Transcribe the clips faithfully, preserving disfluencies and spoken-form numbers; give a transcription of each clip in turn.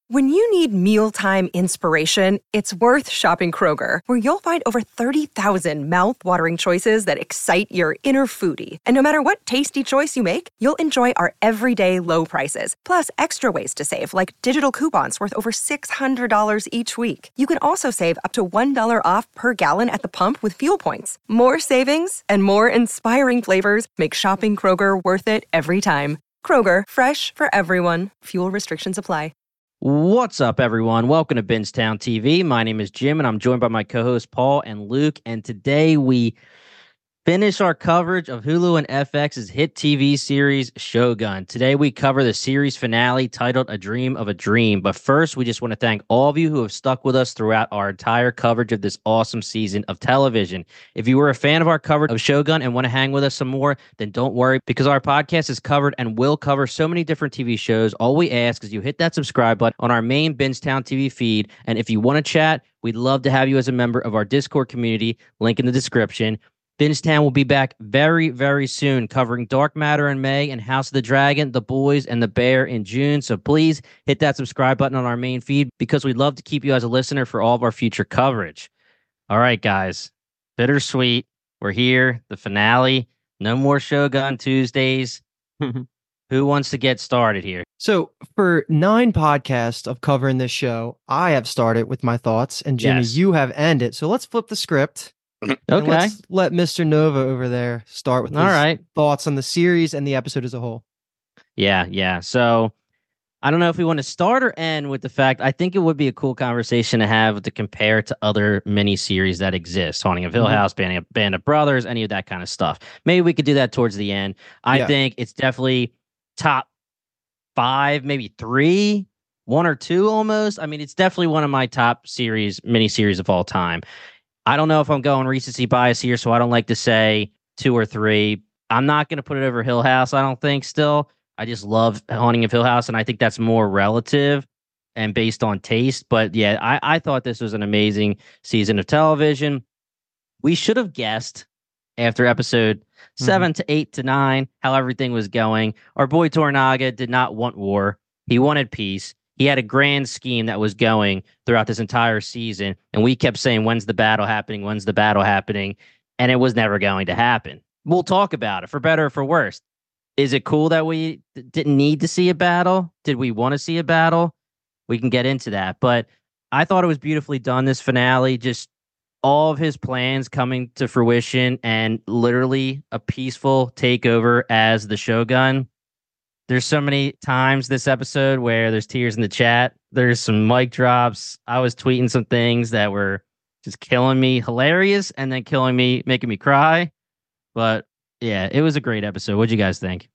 When you need mealtime inspiration, it's worth shopping Kroger, where you'll find over thirty thousand mouth-watering choices that excite your inner foodie. And no matter what tasty choice you make, you'll enjoy our everyday low prices, plus extra ways to save, like digital coupons worth over six hundred dollars each week. You can also save up to one dollar off per gallon at the pump with fuel points. More savings and more inspiring flavors make shopping Kroger worth it every time. Kroger, fresh for everyone. Fuel restrictions apply. What's up, everyone? Welcome to Bingetown T V. My name is Jim, and I'm joined by my co-hosts Paul and Luke. And today we finish our coverage of Hulu and F X's hit T V series Shogun. Today we cover the series finale titled A Dream of a Dream. But first, we just want to thank all of you who have stuck with us throughout our entire coverage of this awesome season of television. If you were a fan of our coverage of Shogun and want to hang with us some more, then don't worry, because our podcast is covered and will cover so many different T V shows. All we ask is you hit that subscribe button on our main Bingetown T V feed. And if you want to chat, we'd love to have you as a member of our Discord community. Link in the description. Bingetown will be back very, very soon, covering Dark Matter in May and House of the Dragon, The Boys, and The Bear in June. So please hit that subscribe button on our main feed, because we'd love to keep you as a listener for all of our future coverage. All right, guys. Bittersweet. We're here. The finale. No more Shogun Tuesdays. Who wants to get started here? So for nine podcasts of covering this show, I have started with my thoughts, and Jimmy, Yes. you have ended. So let's flip the script. And Okay. let's let Mister Nova over there start with his All right. thoughts on the series and the episode as a whole. Yeah, yeah. So I don't know if we want to start or end with the fact, I think it would be a cool conversation to have to compare to other miniseries that exist. Haunting of Hill Mhm. House, Band of, Band of Brothers, any of that kind of stuff. Maybe we could do that towards the end. I Yeah. think it's definitely top five, maybe three, one or two almost. I mean, it's definitely one of my top series, miniseries of all time. I don't know if I'm going recency bias here, so I don't like to say two or three. I'm not going to put it over Hill House, I don't think, still. I just love Haunting of Hill House, and I think that's more relative and based on taste. But yeah, I, I thought this was an amazing season of television. We should have guessed after episode Mm-hmm. seven to eight to nine how everything was going. Our boy Toranaga did not want war. He wanted peace. He had a grand scheme that was going throughout this entire season, and we kept saying, when's the battle happening? When's the battle happening? And it was never going to happen. We'll talk about it, for better or for worse. Is it cool that we d- didn't need to see a battle? Did we want to see a battle? We can get into that. But I thought it was beautifully done, this finale. Just all of his plans coming to fruition, and literally a peaceful takeover as the Shogun. There's so many times this episode where there's tears in the chat. There's some mic drops. I was tweeting some things that were just killing me, hilarious, and then killing me, making me cry. But yeah, it was a great episode. What'd you guys think?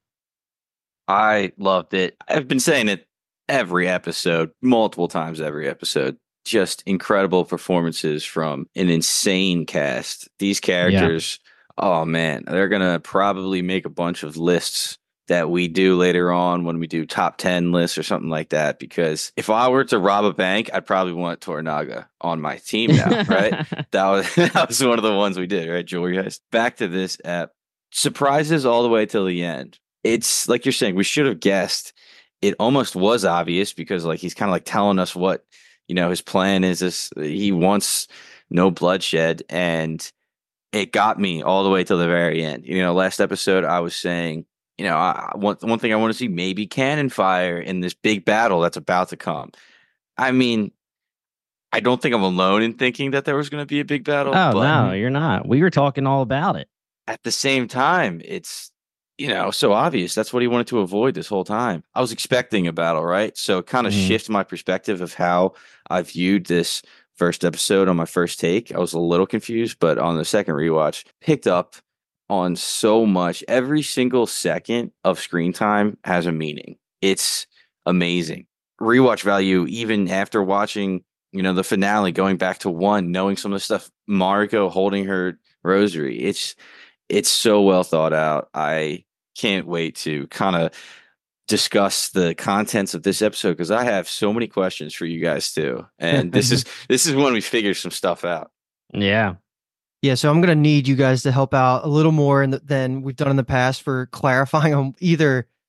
I loved it. I've been saying it every episode, multiple times every episode. Just incredible performances from an insane cast. These characters, oh man, they're going to probably make a bunch of lists that we do later on when we do top ten lists or something like that. Because if I were to rob a bank, I'd probably want Toranaga on my team now, right? That was that was one of the ones we did, right, Jewelry Heist? Back to this app. Surprises all the way till the end. It's like you're saying, we should have guessed. It almost was obvious, because like he's kind of like telling us what, you know, his plan is. This he wants no bloodshed, and it got me all the way till the very end. You know, last episode I was saying, you know, I, one one thing I want to see, maybe cannon fire in this big battle that's about to come. I mean, I don't think I'm alone in thinking that there was going to be a big battle. Oh, but no, you're not. We were talking all about it. at the same time, it's, you know, so obvious. That's what he wanted to avoid this whole time. I was expecting a battle, right? So it kind of Mhm. shifted my perspective of how I viewed this first episode on my first take. I was a little confused, but on the second rewatch, picked up on so much. Every single second of screen time has a meaning. It's amazing. Rewatch value, even after watching, you know, the finale, going back to one, knowing some of the stuff, Mariko holding her rosary. It's it's so well thought out. I can't wait to kind of discuss the contents of this episode, because I have so many questions for you guys too. And this is this is when we figure some stuff out. Yeah. Yeah, so I'm going to need you guys to help out a little more in the, than we've done in the past for clarifying on either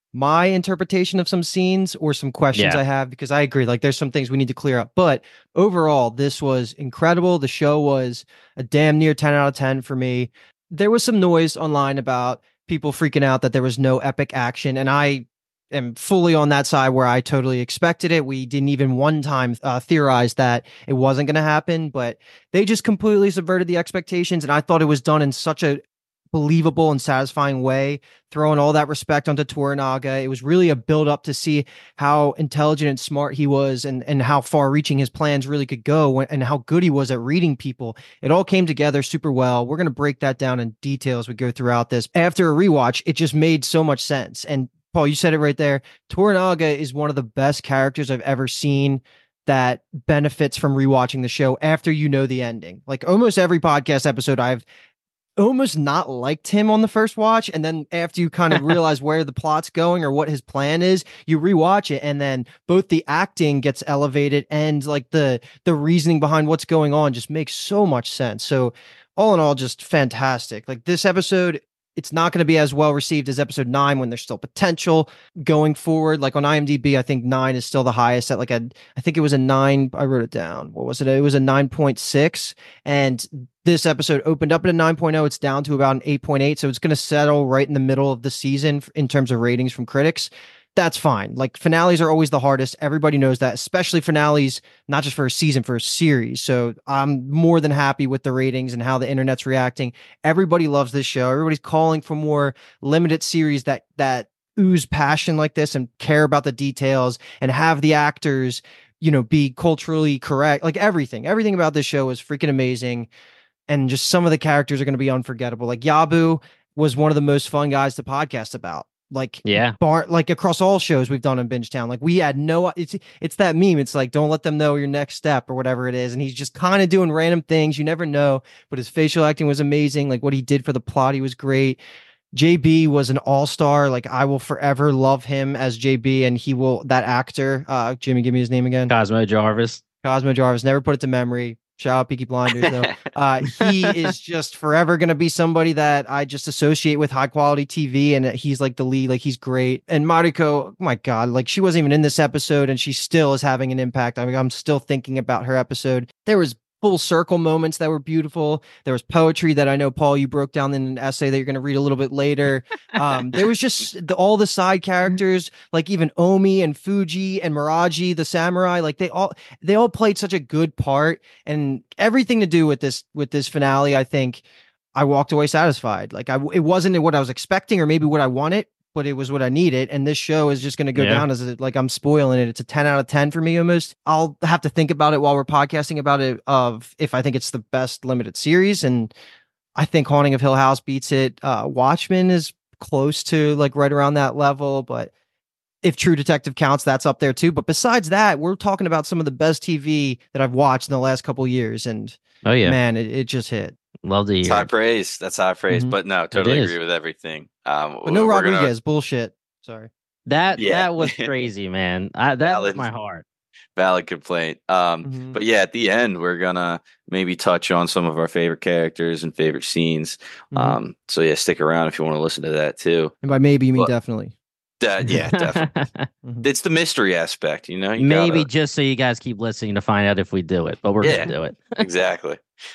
my interpretation of some scenes or some questions Yeah. I have, because I agree, like there's some things we need to clear up. But overall, this was incredible. The show was a damn near ten out of ten for me. There was some noise online about people freaking out that there was no epic action, and I am fully on that side where I totally expected it. We didn't even one time uh, theorize that it wasn't going to happen, but they just completely subverted the expectations, and I thought it was done in such a believable and satisfying way, throwing all that respect onto Toranaga. It was really a build up to see how intelligent and smart he was, and and how far reaching his plans really could go, and how good he was at reading people. It all came together super well. We're going to break that down in detail as we go throughout this. After a rewatch, it just made so much sense. And Paul, you said it right there. Toranaga is one of the best characters I've ever seen that benefits from rewatching the show after you know the ending. Like almost every podcast episode I've almost not liked him on the first watch, and then after you kind of realize where the plot's going or what his plan is, you rewatch it, and then both the acting gets elevated and like the the reasoning behind what's going on just makes so much sense. So all in all, just fantastic. Like this episode, it's not going to be as well received as episode nine when there's still potential going forward. Like on IMDb, I think nine is still the highest at like a, I think it was a nine. I wrote it down. What was it? It was a nine point six. And this episode opened up at a nine point oh. It's down to about an eight point eight. So it's going to settle right in the middle of the season in terms of ratings from critics. That's fine. Like finales are always the hardest. Everybody knows that, especially finales, not just for a season, for a series. So I'm more than happy with the ratings and how the internet's reacting. Everybody loves this show. Everybody's calling for more limited series that, that ooze passion like this and care about the details and have the actors, you know, be culturally correct. Like everything, everything about this show is freaking amazing. And just some of the characters are going to be unforgettable. Like Yabu was one of the most fun guys to podcast about. Like, yeah, bar, like across all shows we've done in Bingetown, like we had no, it's, it's that meme. It's like, don't let them know your next step or whatever it is. And he's just kind of doing random things. You never know, but his facial acting was amazing. Like what he did for the plot, he was great. J B was an all-star. Like I will forever love him as J B, and he will, that actor, uh, Jimmy, give me his name again. Cosmo Jarvis. Cosmo Jarvis, never put it to memory. Shout out Peaky Blinders, though. Uh, he is just forever going to be somebody that I just associate with high quality T V, and he's like the lead. Like he's great. And Mariko, oh my God, like she wasn't even in this episode, and she still is having an impact. I mean, I'm still thinking about her episode. There was full circle moments that were beautiful. There was poetry that I know, Paul, you broke down in an essay that you're going to read a little bit later. Um, there was just the, all the side characters, like even Omi and Fuji and Miraji, the samurai, like they all, they all played such a good part, and everything to do with this, with this finale. I think I walked away satisfied. Like I, it wasn't what I was expecting or maybe what I wanted, but it was what I needed. And this show is just going to go yeah. down as a, like I'm spoiling it. It's a ten out of ten for me almost. I'll have to think about it while we're podcasting about it, of if I think it's the best limited series. And I think Haunting of Hill House beats it. Uh, Watchmen is close to like right around that level, but if True Detective counts, that's up there too. But besides that, we're talking about some of the best T V that I've watched in the last couple of years. And oh yeah, man, it, it just hit. Love to hear. That's high praise. That's high praise. Mm-hmm. But no, totally agree with everything. Um, but no Rodriguez gonna... bullshit. Sorry. That yeah. that was crazy, man. I, that valid, my heart. Valid complaint. Um, mm-hmm. But yeah, at the end, we're gonna maybe touch on some of our favorite characters and favorite scenes. Mm-hmm. Um, so yeah, stick around if you want to listen to that too. And by maybe you mean but, definitely. Uh, yeah, definitely. mm-hmm. It's the mystery aspect, you know. You maybe gotta... just so you guys keep listening to find out if we do it, but we're yeah, gonna do it. Exactly.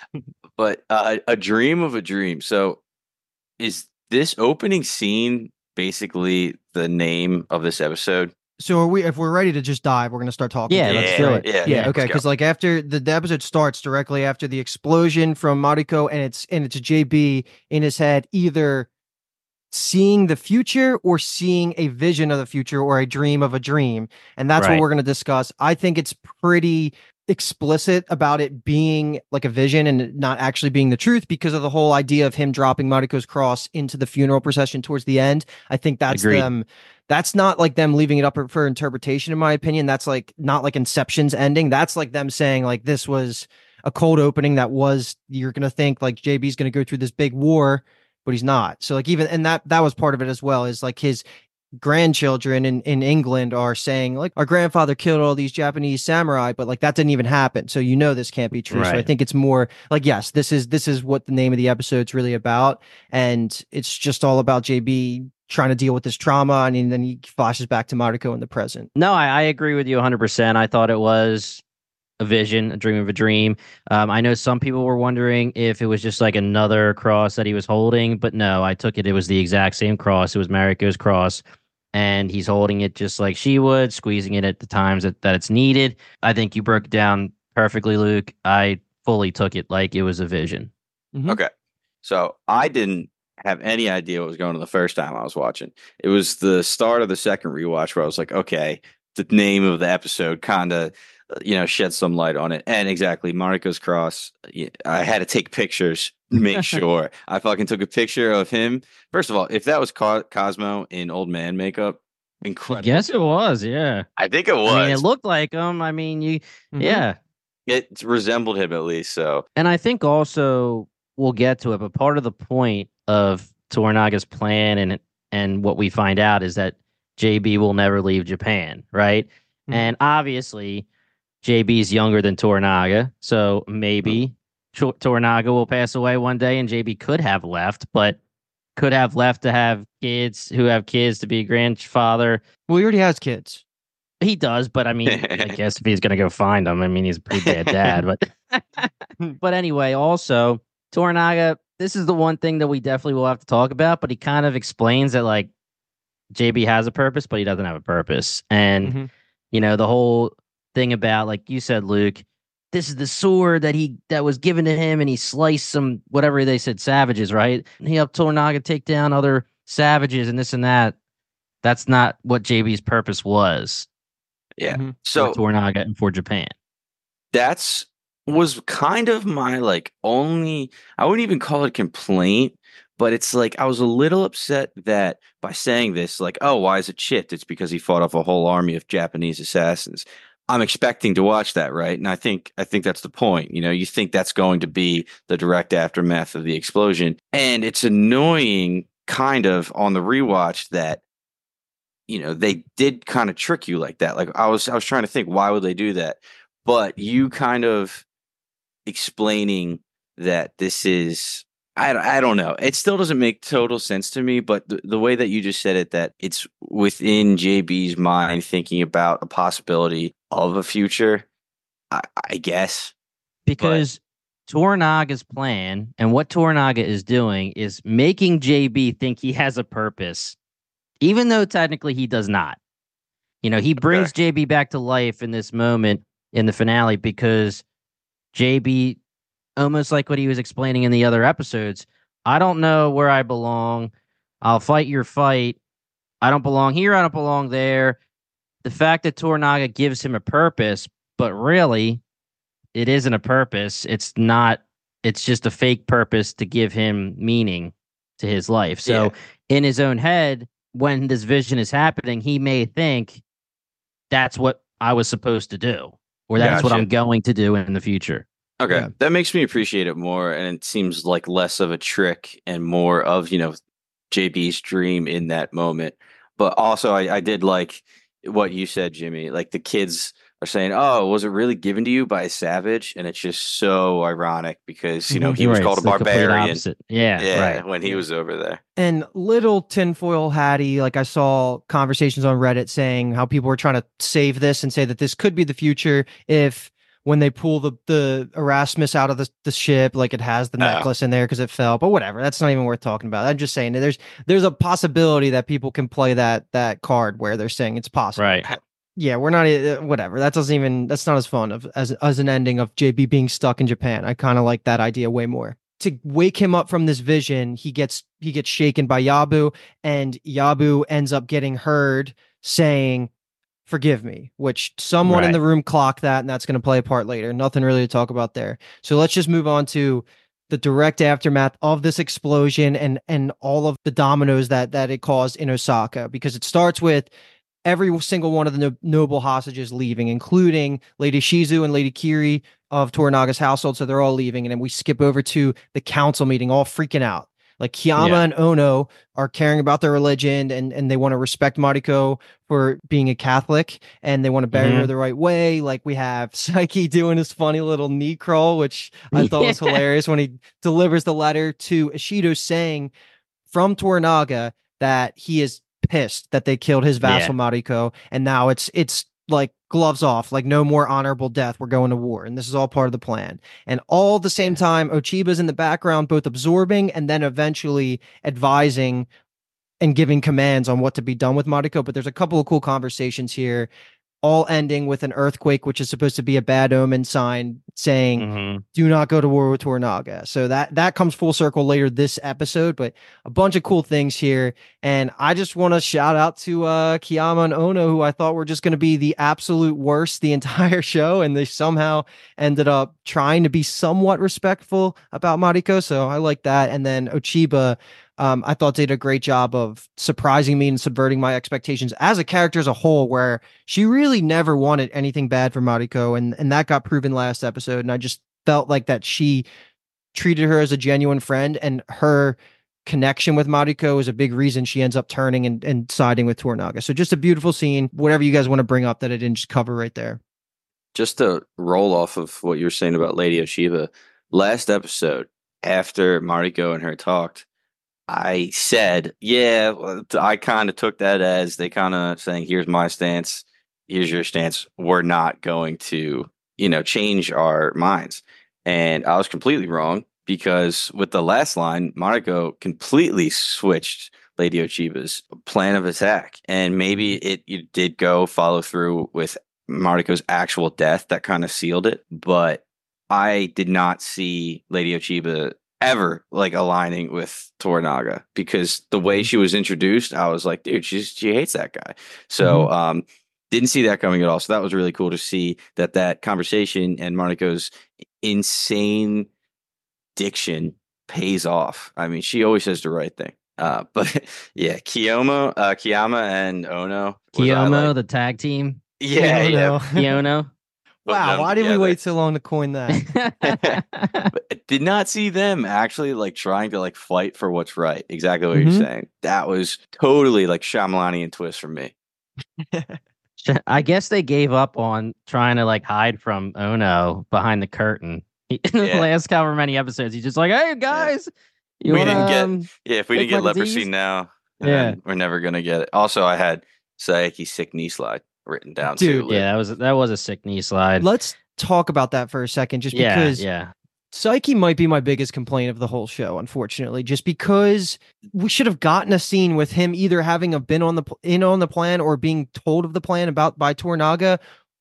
But uh, a dream of a dream. So, is this opening scene basically the name of this episode? So are we, if we're ready to just dive, we're going to start talking. Yeah, let's do it. Yeah, yeah, yeah okay. Because like after the, the episode starts directly after the explosion from Mariko, and it's and it's J B in his head, either seeing the future or seeing a vision of the future or a dream of a dream, and that's right. what we're going to discuss. I think it's pretty explicit about it being like a vision and not actually being the truth because of the whole idea of him dropping Mariko's cross into the funeral procession towards the end. I think that's Agreed. them. That's not like them leaving it up for interpretation, in my opinion. That's like not like Inception's ending. That's like them saying like this was a cold opening that was, you're going to think like J B's going to go through this big war, but he's not. So like even, and that, that was part of it as well, is like his grandchildren in, in England are saying like our grandfather killed all these Japanese samurai, but like that didn't even happen. So you know this can't be true. Right. So I think it's more like, yes, this is this is what the name of the episode's really about. And it's just all about J B trying to deal with this trauma, and then he flashes back to Mariko in the present. No, I, I agree with you one hundred percent. I thought it was a vision, a dream of a dream. Um, I know some people were wondering if it was just like another cross that he was holding, but no, I took it. It was the exact same cross. It was Mariko's cross, and he's holding it just like she would, squeezing it at the times that, that it's needed. I think you broke it down perfectly, Luke. I fully took it like it was a vision. Mm-hmm. Okay. So I didn't have any idea what was going on the first time I was watching. It was the start of the second rewatch where I was like, okay, the name of the episode kind of, you know, shed some light on it. And exactly, Mariko's cross. I had to take pictures, make sure. I fucking took a picture of him. First of all, if that was Co- Cosmo in old man makeup, incredible. Yes, it was. Yeah, I think it was. I mean, it looked like him. I mean, you, mm-hmm. yeah, it resembled him at least. So, and I think also we'll get to it, but part of the point of Toranaga's plan and and what we find out is that J B will never leave Japan, right? Mm-hmm. And obviously, J B's younger than Toranaga, so maybe mm-hmm. Toranaga will pass away one day, and J B could have left, but could have left to have kids who have kids to be a grandfather. Well, he already has kids. He does, but I mean, I guess if he's gonna go find them, I mean, he's a pretty bad dad. But but anyway, also Toranaga. This is the one thing that we definitely will have to talk about. But he kind of explains that like J B has a purpose, but he doesn't have a purpose, and mm-hmm. you know the whole thing about like you said, Luke. This is the sword that he that was given to him, and he sliced some whatever they said savages, right? And he helped Toranaga take down other savages and this and that. That's not what J B's purpose was. Yeah. Mm-hmm. So for Toranaga and for Japan. That's was kind of my like only I wouldn't even call it a complaint, but it's like I was a little upset that by saying this, like, oh, why is it shit? It's because he fought off a whole army of Japanese assassins. I'm expecting to watch that, right? And I think I think that's the point. You know, you think that's going to be the direct aftermath of the explosion. And it's annoying kind of on the rewatch that, you know, they did kind of trick you like that. Like I was I was trying to think, why would they do that? But you kind of explaining that this is I, I don't know. It still doesn't make total sense to me, but the, the way that you just said it, that it's within J B's mind thinking about a possibility of a future, I, I guess. Because but. Toranaga's plan and what Toranaga is doing is making J B think he has a purpose, even though technically he does not. You know, he brings okay. J B back to life in this moment in the finale because J B, almost like what he was explaining in the other episodes, I don't know where I belong. I'll fight your fight. I don't belong here. I don't belong there. The fact that Toranaga gives him a purpose, but really, it isn't a purpose. It's not. It's just a fake purpose to give him meaning to his life. So yeah. in his own head, when this vision is happening, he may think that's what I was supposed to do, or that's gotcha. what I'm going to do in the future. Okay, yeah. that makes me appreciate it more, and it seems like less of a trick and more of, you know, J B's dream in that moment. But also, I, I did like what you said, Jimmy. Like the kids are saying, "Oh, was it really given to you by a savage?" And it's just so ironic because you know he was right, called a barbarian. Yeah, yeah, right. when he was over there. And little tinfoil hattie, like I saw conversations on Reddit saying how people were trying to save this and say that this could be the future if. When they pull the, the Erasmus out of the, the ship, like it has the necklace oh. in there because it fell, but whatever. That's not even worth talking about. I'm just saying that there's there's a possibility that people can play that that card where they're saying it's possible. Right. Yeah, we're not uh, whatever. That doesn't even that's not as fun of as as an ending of J B being stuck in Japan. I kind of like that idea way more. To wake him up from this vision, he gets he gets shaken by Yabu, and Yabu ends up getting heard saying, "Forgive me," which someone right. in the room clocked that, and that's going to play a part later. Nothing really to talk about there. So let's just move on to the direct aftermath of this explosion and and all of the dominoes that that it caused in Osaka, because it starts with every single one of the no- noble hostages leaving, including Lady Shizu and Lady Kiri of Toranaga's household. So they're all leaving, and then we skip over to the council meeting, all freaking out. Like Kiyama yeah. and Ono are caring about their religion, and, and they want to respect Mariko for being a Catholic, and they want to bury mm-hmm. her the right way. Like we have Psyche doing his funny little knee crawl, which I thought yeah. was hilarious when he delivers the letter to Ishido saying from Toranaga that he is pissed that they killed his vassal Yeah. Mariko, and now it's it's like gloves off, like no more honorable death. We're going to war, and this is all part of the plan. And all at the same time, Ochiba's in the background, both absorbing and then eventually advising and giving commands on what to be done with Mariko. But there's a couple of cool conversations here, all ending with an earthquake, which is supposed to be a bad omen sign saying, Mm-hmm. do not go to war with Tornaga. So that that comes full circle later this episode, but a bunch of cool things here. And I just want to shout out to uh, Kiyama and Ono, who I thought were just going to be the absolute worst the entire show, and they somehow ended up trying to be somewhat respectful about Mariko. So I like that. And then Ochiba, Um, I thought did a great job of surprising me and subverting my expectations as a character as a whole, where she really never wanted anything bad for Mariko, and and that got proven last episode. And I just felt like that she treated her as a genuine friend, and her connection with Mariko is a big reason she ends up turning and, and siding with Tornaga. So just a beautiful scene. Whatever you guys want to bring up that I didn't just cover right there. Just to roll off of what you were saying about Lady Oshiba, last episode, after Mariko and her talked, I said, yeah, I kind of took that as they kind of saying, here's my stance, here's your stance. We're not going to, you know, change our minds. And I was completely wrong, because with the last line, Mariko completely switched Lady Ochiba's plan of attack. And maybe it, it did go follow through with Mariko's actual death that kind of sealed it. But I did not see Lady Ochiba ever like aligning with Tornaga, because the way she was introduced, I was like, dude, she's she hates that guy. So Mm-hmm. um didn't see that coming at all. So that was really cool to see that that conversation and Mariko's insane diction pays off. I mean, she always says the right thing. Uh but yeah, Kiyomo, uh Kiyama and Ono. was I Kiyomo, like- the tag team. yeah, Ono. yeah. Kiyono. Putting Wow, them why did we together. wait so long to coin that? But I did not see them actually like trying to like fight for what's right. Exactly what Mhm. you're saying. That was totally like Shyamalanian twist for me. I guess they gave up on trying to like hide from Ono behind the curtain. He, in the Yeah. last however many episodes, he's just like, "Hey guys, you We wanna, didn't get- um, Yeah, if we Take didn't get my leprosy disease? now, and Yeah. then we're never gonna get it. Also, I had Saeki's sick knee slide written down Dude, too. yeah, that was that was a sick knee slide." Let's talk about that for a second, just yeah, because yeah, Psyche might be my biggest complaint of the whole show, unfortunately, just because we should have gotten a scene with him either having a been on the pl- in on the plan or being told of the plan about by Tornaga,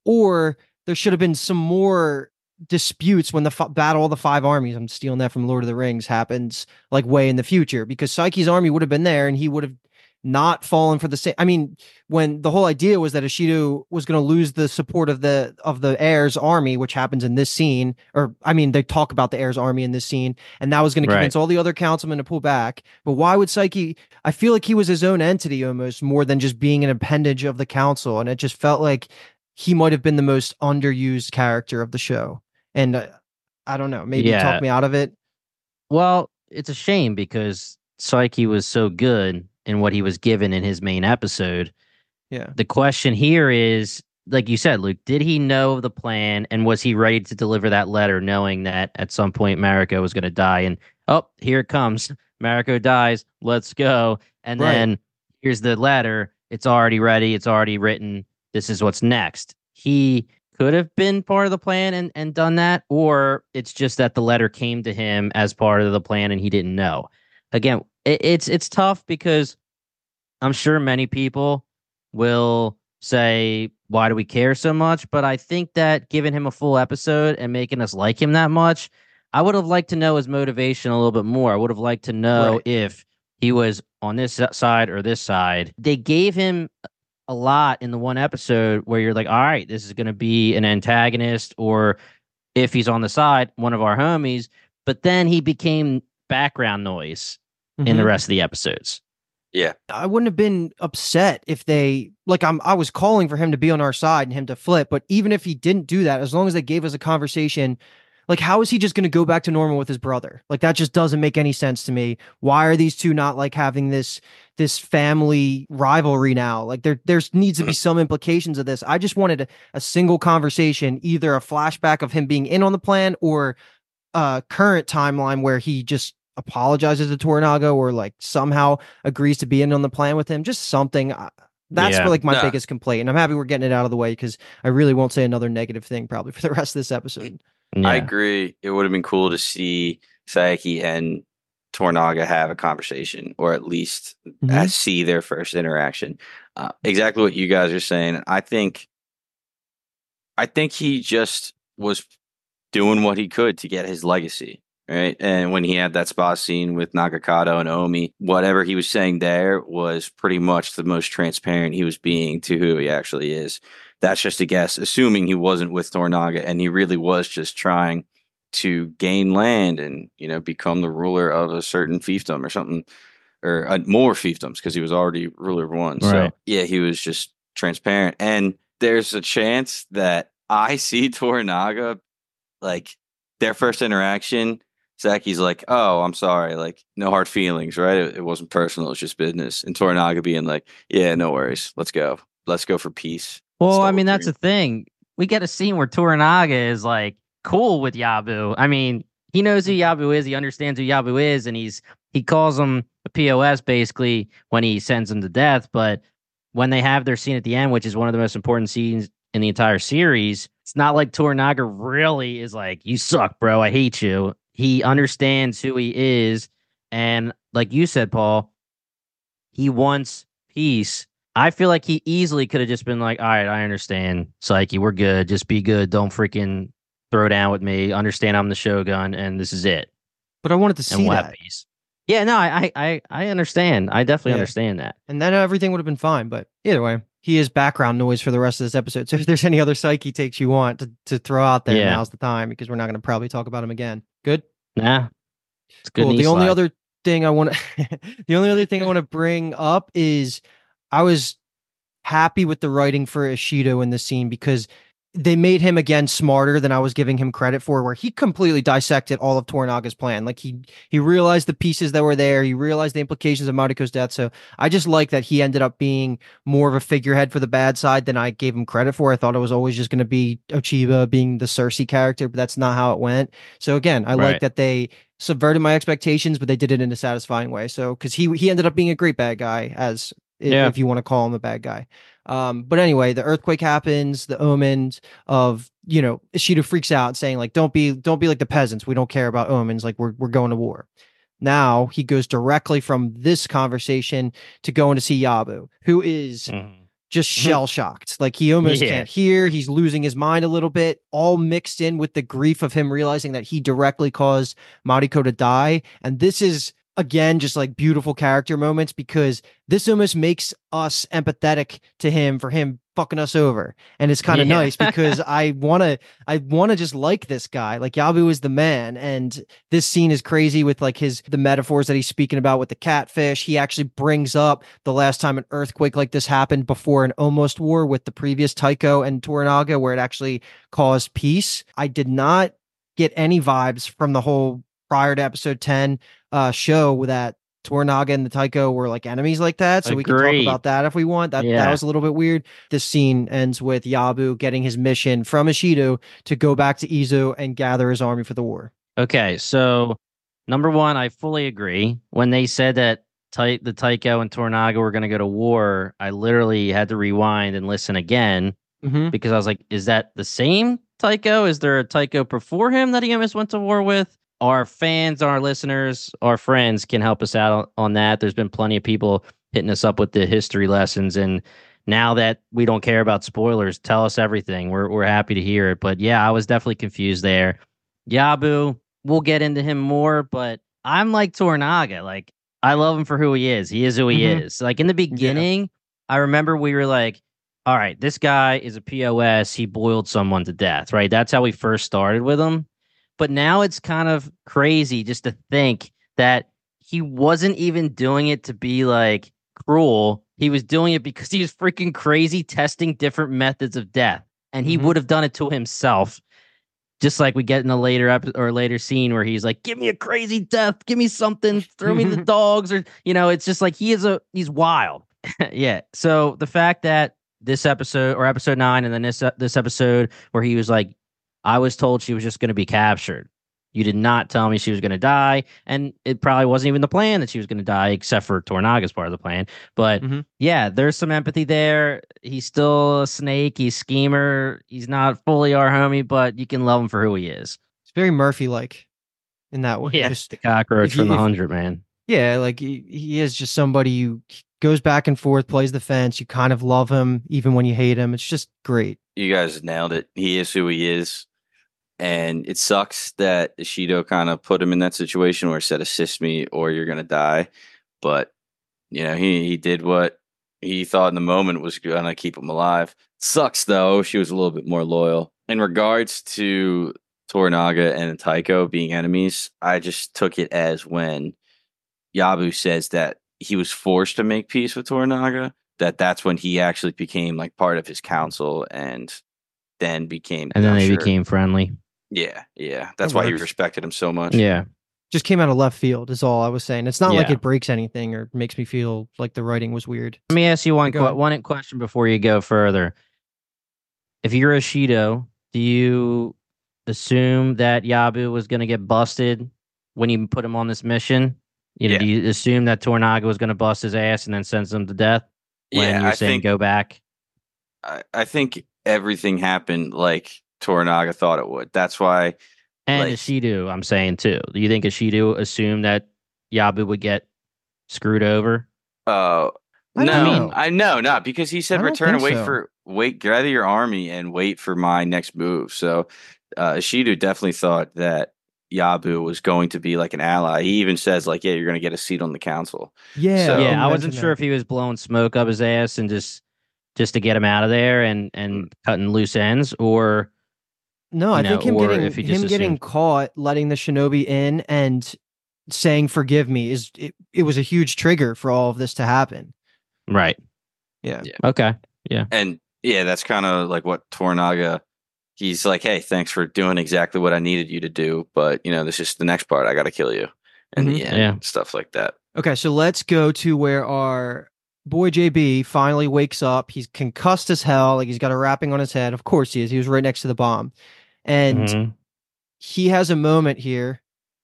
or there should have been some more disputes when the f- battle of the five armies, I'm stealing that from Lord of the Rings, happens like way in the future, because Psyche's army would have been there and he would have not fallen for the same. I mean, when the whole idea was that Ishido was going to lose the support of the of the heir's army, which happens in this scene, or I mean, they talk about the heir's army in this scene, and that was going to Right. convince all the other councilmen to pull back. But why would Psyche? I feel like he was his own entity almost, more than just being an appendage of the council, and it just felt like he might have been the most underused character of the show. And uh, I don't know, maybe Yeah. talk me out of it. Well, it's a shame because Psyche was so good in what he was given in his main episode. Yeah. The question here is, like you said, Luke, did he know of the plan, and was he ready to deliver that letter knowing that at some point Mariko was going to die? And oh, here it comes. Mariko dies. Let's go. And Right. then here's the letter. It's already ready. It's already written. This is what's next. He could have been part of the plan and, and done that, or it's just that the letter came to him as part of the plan and he didn't know. Again, it, it's it's tough because I'm sure many people will say, why do we care so much? But I think that giving him a full episode and making us like him that much, I would have liked to know his motivation a little bit more. I would have liked to know Right. if he was on this side or this side. They gave him a lot in the one episode where you're like, all right, this is going to be an antagonist, or if he's on the side, one of our homies. But then he became background noise in the Mhm. rest of the episodes. I wouldn't have been upset if they like I'm I was calling for him to be on our side and him to flip, but even if he didn't do that, as long as they gave us a conversation, like how is he just going to go back to normal with his brother? Like that just doesn't make any sense to me. Why are these two not like having this this family rivalry now? Like there there's needs to be some implications of this. I just wanted a, a single conversation, either a flashback of him being in on the plan or a current timeline where he just apologizes to Toranaga or like somehow agrees to be in on the plan with him. Just something. Uh, that's Yeah. like my Nah. biggest complaint. And I'm happy we're getting it out of the way because I really won't say another negative thing probably for the rest of this episode. Yeah. I agree. It would have been cool to see Saiki and Toranaga have a conversation, or at least Mhm. uh, see their first interaction. Uh, exactly what you guys are saying. I think, I think he just was doing what he could to get his legacy, right? And when he had that spa scene with Nakakato and Omi, whatever he was saying there was pretty much the most transparent he was being to who he actually is. That's just a guess, assuming he wasn't with Toranaga and he really was just trying to gain land and, you know, become the ruler of a certain fiefdom or something, or uh, more fiefdoms, because he was already ruler of one. So Right. yeah, he was just transparent. And there's a chance that I see Toranaga, like their first interaction, Saki's like, "Oh, I'm sorry, like no hard feelings, right? It, it wasn't personal, it's just business." And Toranaga being like, "Yeah, no worries, let's go, let's go for peace." Well, I Stole mean, that's dream. the thing. We get a scene where Toranaga is like cool with Yabu. I mean, he knows who Yabu is. He understands who Yabu is, and he's he calls him a P O S basically when he sends him to death. But when they have their scene at the end, which is one of the most important scenes in the entire series, it's not like Toranaga really is like, "You suck, bro. I hate you." He understands who he is, and like you said, Paul, he wants peace. I feel like he easily could have just been like, "All right, I understand, Psyche, we're good. Just be good. Don't freaking throw down with me. Understand I'm the Shogun, and this is it." But I wanted to And see we'll have that. peace. Yeah, no, I, I, I understand. I definitely Yeah. understand that. And then everything would have been fine. But either way, he is background noise for the rest of this episode. So if there's any other Psyche takes you want to, to throw out there, Yeah. now's the time because we're not going to probably talk about him again. Good? Nah, it's good. Cool. knee The only slide. other thing I want to the only other thing I want to bring up is I was happy with the writing for Ishido in this scene because they made him again smarter than I was giving him credit for, where he completely dissected all of Toranaga's plan. Like he he realized the pieces that were there. He realized the implications of Mariko's death. So I just like that he ended up being more of a figurehead for the bad side than I gave him credit for. I thought it was always just going to be Ochiba being the Cersei character, but that's not how it went. So again, I Right. like that they subverted my expectations, but they did it in a satisfying way. So because he he ended up being a great bad guy, as if, Yeah. if you want to call him a bad guy. Um, but anyway, the earthquake happens, the omens of, you know, Ishido freaks out saying like, don't be, don't be like the peasants. We don't care about omens. Like we're, we're going to war. Now he goes directly from this conversation to going to see Yabu, who is Mhm. just shell shocked. Like he almost Yeah. can't hear. He's losing his mind a little bit, all mixed in with the grief of him realizing that he directly caused Mariko to die. And this is, again, just like beautiful character moments because this almost makes us empathetic to him for him fucking us over. And it's kind of Yeah. nice because I want to, I want to just like this guy. Like Yabu is the man. And this scene is crazy with like his, the metaphors that he's speaking about with the catfish. He actually brings up the last time an earthquake like this happened before an almost war with the previous Taiko and Toranaga, where it actually caused peace. I did not get any vibes from the whole prior to episode ten uh, show that Toranaga and the Taiko were like enemies like that. So we can talk Agreed. about that if we want. That that Yeah. was a little bit weird. This scene ends with Yabu getting his mission from Ishido to go back to Izu and gather his army for the war. Okay, so number one, I fully agree. When they said that Tai- the Taiko and Toranaga were going to go to war, I literally had to rewind and listen again Mm-hmm. because I was like, is that the same Taiko? Is there a Taiko before him that he almost went to war with? Our fans, our listeners, our friends can help us out on that. There's been plenty of people hitting us up with the history lessons. And now that we don't care about spoilers, tell us everything. We're we're happy to hear it. But yeah, I was definitely confused there. Yabu, we'll get into him more, but I'm like Toranaga. Like, I love him for who he is. He is who he Mhm. is. Like in the beginning, I remember we were like, all right, this guy is a P O S. He boiled someone to death, right? That's how we first started with him. But now it's kind of crazy just to think that he wasn't even doing it to be like cruel. He was doing it because he was freaking crazy testing different methods of death. And he Mhm. would have done it to himself. Just like we get in a later episode or later scene where he's like, give me a crazy death, give me something, throw me the dogs, or you know, it's just like he is a he's wild. Yeah. So the fact that this episode or episode nine and then this uh, this episode where he was like, I was told she was just going to be captured. You did not tell me she was going to die, and it probably wasn't even the plan that she was going to die, except for Tornaga's part of the plan. But mm-hmm. yeah, there's some empathy there. He's still a snake. He's schemer. He's not fully our homie, but you can love him for who he is. It's very Murphy-like in that way. Yeah, just the cockroach you, from the if, hundred, man. Yeah, like he, he is just somebody who goes back and forth, plays the fence. You kind of love him even when you hate him. It's just great. You guys nailed it. He is who he is. And it sucks that Ishido kind of put him in that situation where he said, assist me or you're going to die. But, you know, he, he did what he thought in the moment was going to keep him alive. Sucks, though. She was a little bit more loyal. In regards to Toranaga and Taiko being enemies, I just took it as when Yabu says that he was forced to make peace with Toranaga, that that's when he actually became like part of his council and then became... And then I'm they sure, became friendly. Yeah, yeah. That's That why he works. respected him so much. Yeah. Just came out of left field is all I was saying. It's not like Yeah. it breaks anything or makes me feel like the writing was weird. Let me ask you one Go qu- ahead. one question before you go further. If you're Ishido, do you assume that Yabu was going to get busted when you put him on this mission? You know, Yeah. do you assume that Toranaga was going to bust his ass and then sends him to death when Yeah, you're I saying think go back? I, I think everything happened like Toranaga thought it would. That's why. And like- Ishido, I'm saying too. Do you think Ishido assumed that Yabu would get screwed over? Uh, I no, don't know. I know not because he said I don't return and think wait so. for wait gather your army and wait for my next move. So uh, Ishido definitely thought that Yabu was going to be like an ally. He even says like, yeah, you're going to get a seat on the council. Yeah. So- you Yeah, I wasn't mentioned sure that. if he was blowing smoke up his ass and just just to get him out of there and and cutting loose ends, or No, I you think know, him or getting if he just him getting assumed- caught, letting the shinobi in and saying "forgive me" is it, it was a huge trigger for all of this to happen. right. Yeah. Yeah. Okay. And yeah, that's kind of like what Toranaga. He's like, hey, thanks for doing exactly what I needed you to do, but you know, this is the next part. I got to kill you, and Mhm. the end, Yeah. stuff like that. Okay, so let's go to where our boy J B finally wakes up. He's concussed as hell, like he's got a wrapping on his head. Of course he is. He was right next to the bomb. And Mhm. he has a moment here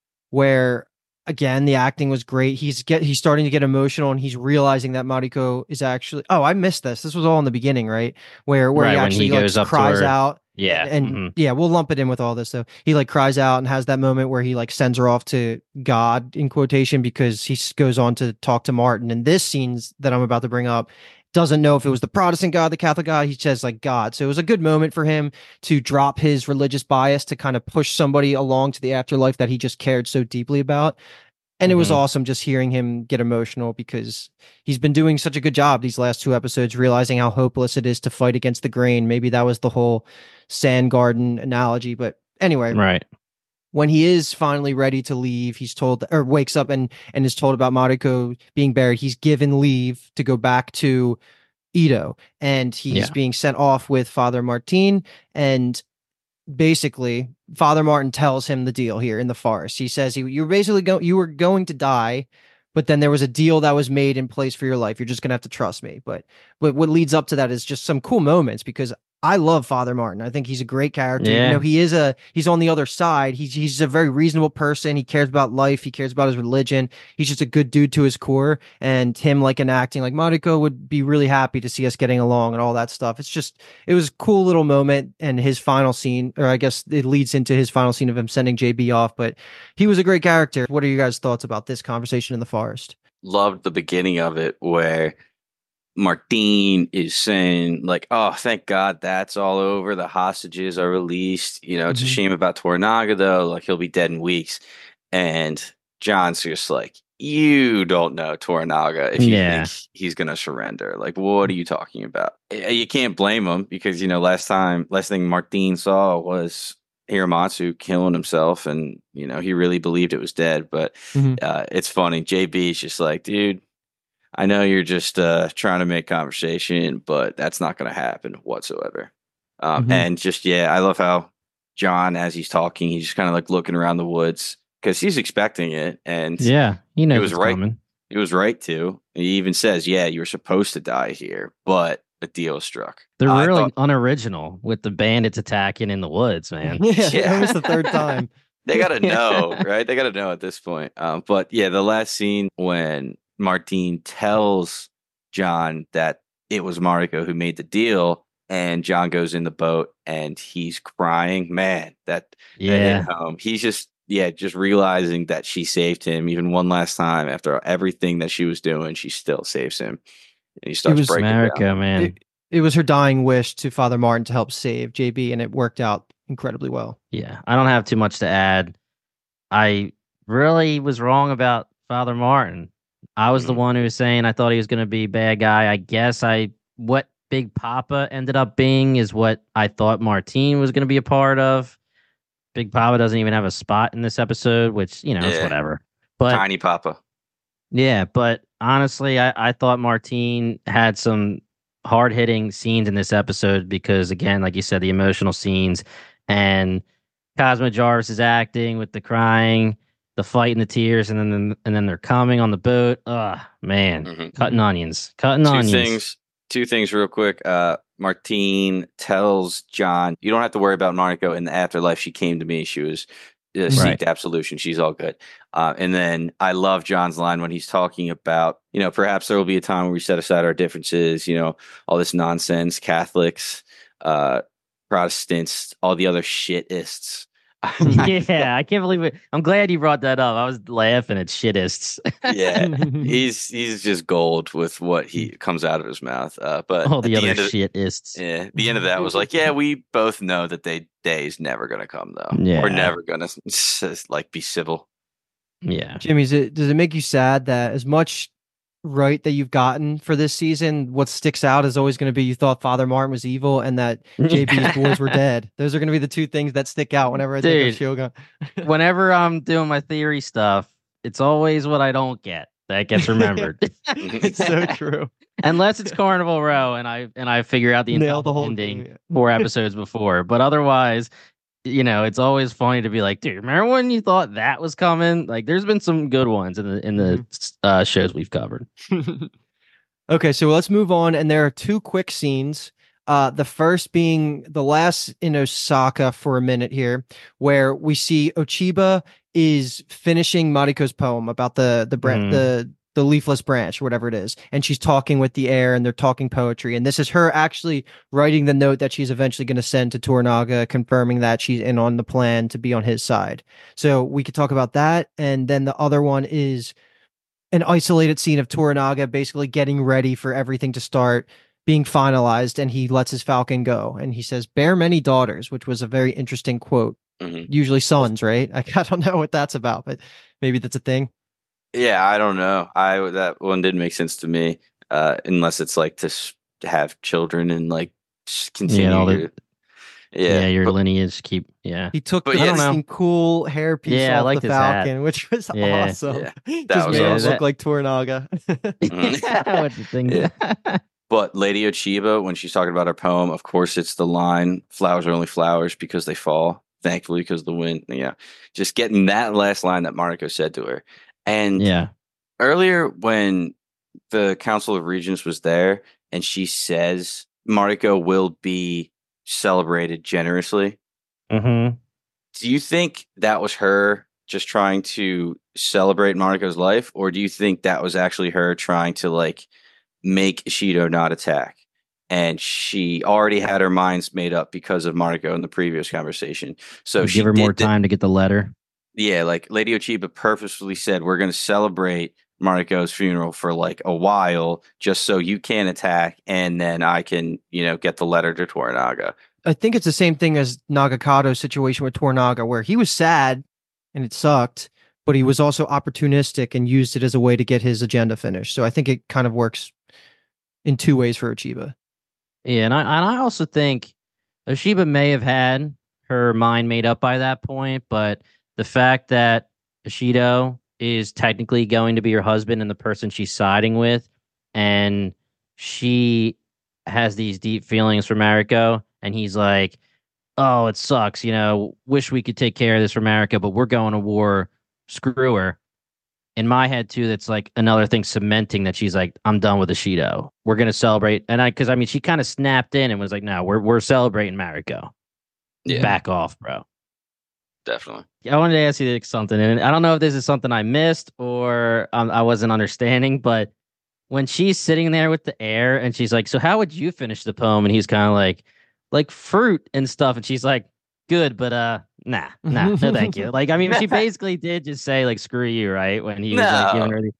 where again the acting was great. He's get he's starting to get emotional and he's realizing that Mariko is actually oh, I missed this. This was all in the beginning, right? Where where Right, he when actually he like, goes up to cries her. out. Yeah. And mhm. yeah, we'll lump it in with all this. So he like cries out and has that moment where he like sends her off to God in quotation because he s- goes on to talk to Martin. And this scenes that I'm about to bring up doesn't know if it was the Protestant God, the Catholic God. He says like God. So it was a good moment for him to drop his religious bias to kind of push somebody along to the afterlife that he just cared so deeply about. And it was Mhm. awesome just hearing him get emotional because he's been doing such a good job these last two episodes, realizing how hopeless it is to fight against the grain. Maybe that was the whole sand garden analogy. But anyway, Right. when he is finally ready to leave, he's told or wakes up and, and is told about Mariko being buried. He's given leave to go back to Ito and he's Yeah. being sent off with Father Martin. And basically Father Martin tells him the deal here in the forest. He says he, you were basically go, you were going to die, but then there was a deal that was made in place for your life. You're just going to have to trust me. But, but what leads up to that is just some cool moments because I love Father Martin. I think he's a great character. Yeah. You know, he is a, he's on the other side. He's, he's a very reasonable person. He cares about life. He cares about his religion. He's just a good dude to his core, and him like enacting like Mariko would be really happy to see us getting along and all that stuff. It's just, it was a cool little moment. And his final scene, or I guess it leads into his final scene of him sending J B off, but he was a great character. What are you guys' thoughts about this conversation in the forest? Loved the beginning of it where Martin is saying like, oh, thank God that's all over. The hostages are released. You know, it's Mhm. a shame about Toranaga though. Like he'll be dead in weeks. And John's just like, you don't know Toranaga if you Yeah. think he's going to surrender. Like, what are you talking about? Eh, You can't blame him because, you know, last time, last thing Martin saw was Hiramatsu killing himself. And, you know, he really believed it was dead. But Mhm. uh, it's funny. J B is just like, dude, I know you're just uh, trying to make conversation, but that's not going to happen whatsoever. Um, Mhm. And just, yeah, I love how John, as he's talking, he's just kind of like looking around the woods because he's expecting it. And Yeah. He knows was it's right. coming. he was right to. He even says, yeah, you were supposed to die here, but a deal struck. They're I really thought- unoriginal with the bandits attacking in the woods, man. Yeah, Yeah. that was the third time. they gotta know, right? They gotta know at this point. Um, but yeah, the last scene when Martine tells John that it was Mariko who made the deal, and John goes in the boat and he's crying. Man, that that hit Yeah. home. He's just yeah, just realizing that she saved him even one last time after everything that she was doing. She still saves him, and he starts was breaking America, down. man. It, it was her dying wish to Father Martin to help save J B, and it worked out incredibly well. Yeah, I don't have too much to add. I really was wrong about Father Martin. I was the Mhm. one who was saying I thought he was going to be a bad guy. I guess I what Big Papa ended up being is what I thought Martine was going to be a part of. Big Papa doesn't even have a spot in this episode, which, you know, it's Yeah. whatever. But Tiny Papa. yeah, but honestly, I, I thought Martine had some hard hitting scenes in this episode because, again, like you said, the emotional scenes and Cosmo Jarvis's acting with the crying, the fight and the tears, and then and then they're coming on the boat. Ugh, man, Mhm. cutting Mhm. onions, cutting Two onions. things. Two things, real quick. Uh, Martine tells John, "You don't have to worry about Mariko in the afterlife. She came to me. She was uh, Right. seeked absolution. She's all good." Uh, and then I love John's line when he's talking about, you know, perhaps there will be a time where we set aside our differences. You know, all this nonsense, Catholics, uh, Protestants, all the other shitists. Yeah, I can't believe it. I'm glad you brought that up. I was laughing at shitists. Yeah, he's he's just gold with what he comes out of his mouth. Uh, but All at the other end of, shitists. yeah, the end of that was like, yeah, we both know that they day's never gonna come though. Yeah. We're never gonna s- like be civil. Yeah. Jimmy, is it, does it make you sad that as much right that you've gotten for this season, what sticks out is always going to be you thought Father Martin was evil and that J B's boys were dead. Those are going to be the two things that stick out whenever I think Dude. of Shogun. Whenever I'm doing my theory stuff, it's always what I don't get that gets remembered. It's so true. Unless it's Carnival Row and I and I figure out the Nail the entire whole ending thing, yeah. four episodes before. But otherwise, you know, it's always funny to be like, dude, remember when you thought that was coming? Like, there's been some good ones in the in the uh, shows we've covered. Okay, so let's move on. And there are two quick scenes. Uh, the first being the last in Osaka for a minute here, where we see Ochiba is finishing Mariko's poem about the the bran- Mhm. the the leafless branch or whatever it is, and she's talking with the air and they're talking poetry. And this is her actually writing the note that she's eventually going to send to Toranaga, confirming that she's in on the plan to be on his side. So we could talk about that. And then the other one is an isolated scene of Toranaga basically getting ready for everything to start being finalized, and he lets his falcon go and he says, "Bear many daughters," which was a very interesting quote. Mhm. Usually sons, right? I, I don't know what that's about, but maybe that's a thing. Yeah, I don't know. I that one didn't make sense to me, uh, unless it's like to s- have children and like s- continue. all the- your- Yeah, yeah, your but- lineage keep. Yeah, He took But the yeah, I don't know. fucking cool hairpiece Yeah, I off liked the his hat. falcon, which was Yeah. awesome. Yeah, that Just was made him awesome. look like Toranaga. Mhm. What's the thing? Yeah. But Lady Ochiba, when she's talking about her poem, of course, it's the line, "Flowers are only flowers because they fall, thankfully, because the wind." Yeah. Just getting that last line that Mariko said to her. And Yeah. earlier, when the Council of Regents was there and she says Mariko will be celebrated generously, Mm-hmm. do you think that was her just trying to celebrate Mariko's life? Or do you think that was actually her trying to like make Ishido not attack? And she already had her minds made up because of Mariko in the previous conversation. So she give her did more the- time to get the letter. yeah, like Lady Ochiba purposefully said, we're going to celebrate Mariko's funeral for like a while, just so you can attack, and then I can, you know, get the letter to Toranaga. I think it's the same thing as Nagakato's situation with Toranaga, where he was sad and it sucked, but he was also opportunistic and used it as a way to get his agenda finished. So I think it kind of works in two ways for Ochiba. Yeah, and I and I also think Oshiba may have had her mind made up by that point, but the fact that Ishido is technically going to be her husband and the person she's siding with, and she has these deep feelings for Mariko, and he's like, "Oh, it sucks, you know, wish we could take care of this for Mariko, but we're going to war. Screw her." In my head too, that's like another thing cementing that she's like, "I'm done with Ishido. We're gonna celebrate." And I, because I mean, she kind of snapped in and was like, "No, we're we're celebrating Mariko. Yeah. Back off, bro." definitely. I wanted to ask you something, and I don't know if this is something I missed or um, I wasn't understanding, but when she's sitting there with the air and she's like, so how would you finish the poem? And he's kind of like, like fruit and stuff. And she's like, good, but uh, nah, nah, no, thank you. Like, I mean, she basically did just say like, screw you, right? When he was like giving No. her the,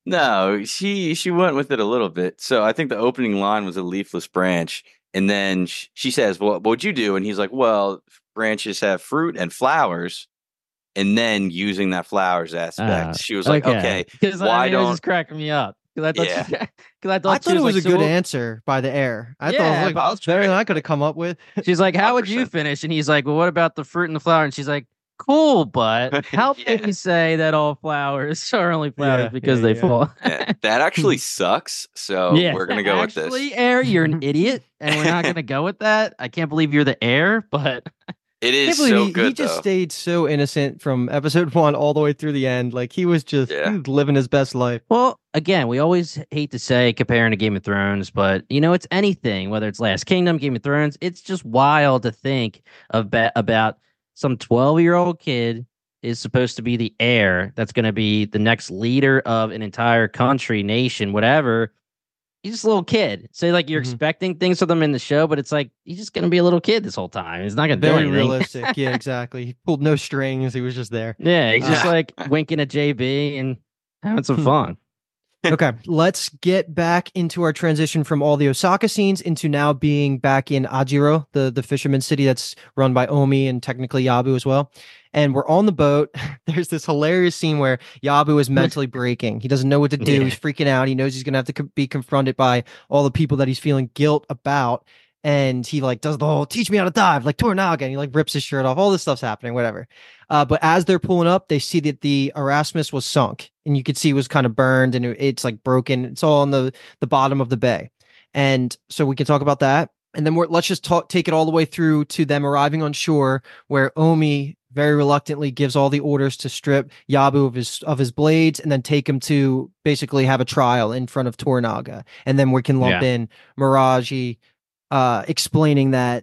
No, she she went with it a little bit. So I think the opening line was a leafless branch, and then sh- she says, "Well, what would you do?" And he's like, "Well, branches have fruit and flowers." And then using that flowers aspect, uh, she was like, "Okay, because why I mean, it was don't?" just cracking me up. Because I thought, Yeah. she, because I thought, I she thought it was like, a so good what- answer by the air. I thought, Yeah, like, but- well, it's better than I could have come up with. She's like, how would you one hundred percent. finish? And he's like, well, what about the fruit and the flower? And she's like, cool, but how Yeah. can you say that all flowers are only flowers Yeah, because yeah, they yeah. fall? Yeah, that actually sucks. So Yeah, we're gonna go actually, with this. Air, you're an idiot, and we're not gonna go with that. I can't believe you're the Air, but It I is can't believe so he, good he just though. stayed so innocent from episode one all the way through the end. Like he was just Yeah. he was living his best life. well, again, we always hate to say comparing to Game of Thrones, but you know, it's anything, whether it's Last Kingdom, Game of Thrones. It's just wild to think of ba- about some twelve-year-old kid is supposed to be the heir that's going to be the next leader of an entire country, nation, whatever. He's just a little kid. So like you're Mhm. expecting things of them in the show, but it's like he's just going to be a little kid this whole time. He's not going to do Very anything. realistic. Yeah, exactly. He pulled no strings. He was just there. Yeah, he's just Uh, like winking at J B and having some fun. Okay, let's get back into our transition from all the Osaka scenes into now being back in Ajiro, the, the fisherman city that's run by Omi and technically Yabu as well. And we're on the boat. There's this hilarious scene where Yabu is mentally breaking. He doesn't know what to do. Yeah. He's freaking out. He knows he's going to have to co- be confronted by all the people that he's feeling guilt about. And he like does the whole teach me how to dive like Tornaga, and he like rips his shirt off. All this stuff's happening, whatever. Uh, but as they're pulling up, they see that the Erasmus was sunk, and you could see it was kind of burned and it- it's like broken. It's all on the the bottom of the bay, and so we can talk about that. And then we're, let's just talk, take it all the way through to them arriving on shore, where Omi very reluctantly gives all the orders to strip Yabu of his of his blades, and then take him to basically have a trial in front of Tornaga. And then we can lump Yeah. in Miraji, uh, explaining that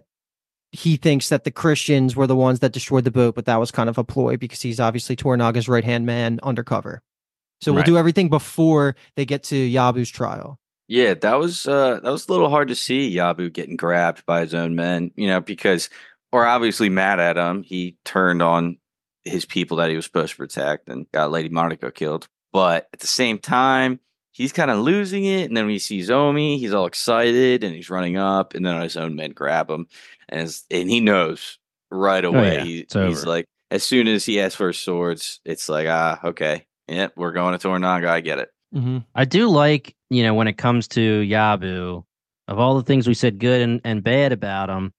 he thinks that the Christians were the ones that destroyed the boat, but that was kind of a ploy because he's obviously Tornaga's right hand man undercover. So we'll Right. do everything before they get to Yabu's trial. Yeah, that was uh that was a little hard to see Yabu getting grabbed by his own men, you know, because we're obviously mad at him. He turned on his people that he was supposed to protect and got Lady Monaco killed. But at the same time, he's kind of losing it. And then when he sees Omi, he's all excited and he's running up, and then his own men grab him. And it's, and he knows right away. yeah, he, it's he's over. like, as soon as he asks for his swords, it's like, ah, okay. Yep, we're going to Tornaga. I get it. Mm-hmm. I do like, you know, when it comes to Yabu, of all the things we said good and, and bad about him,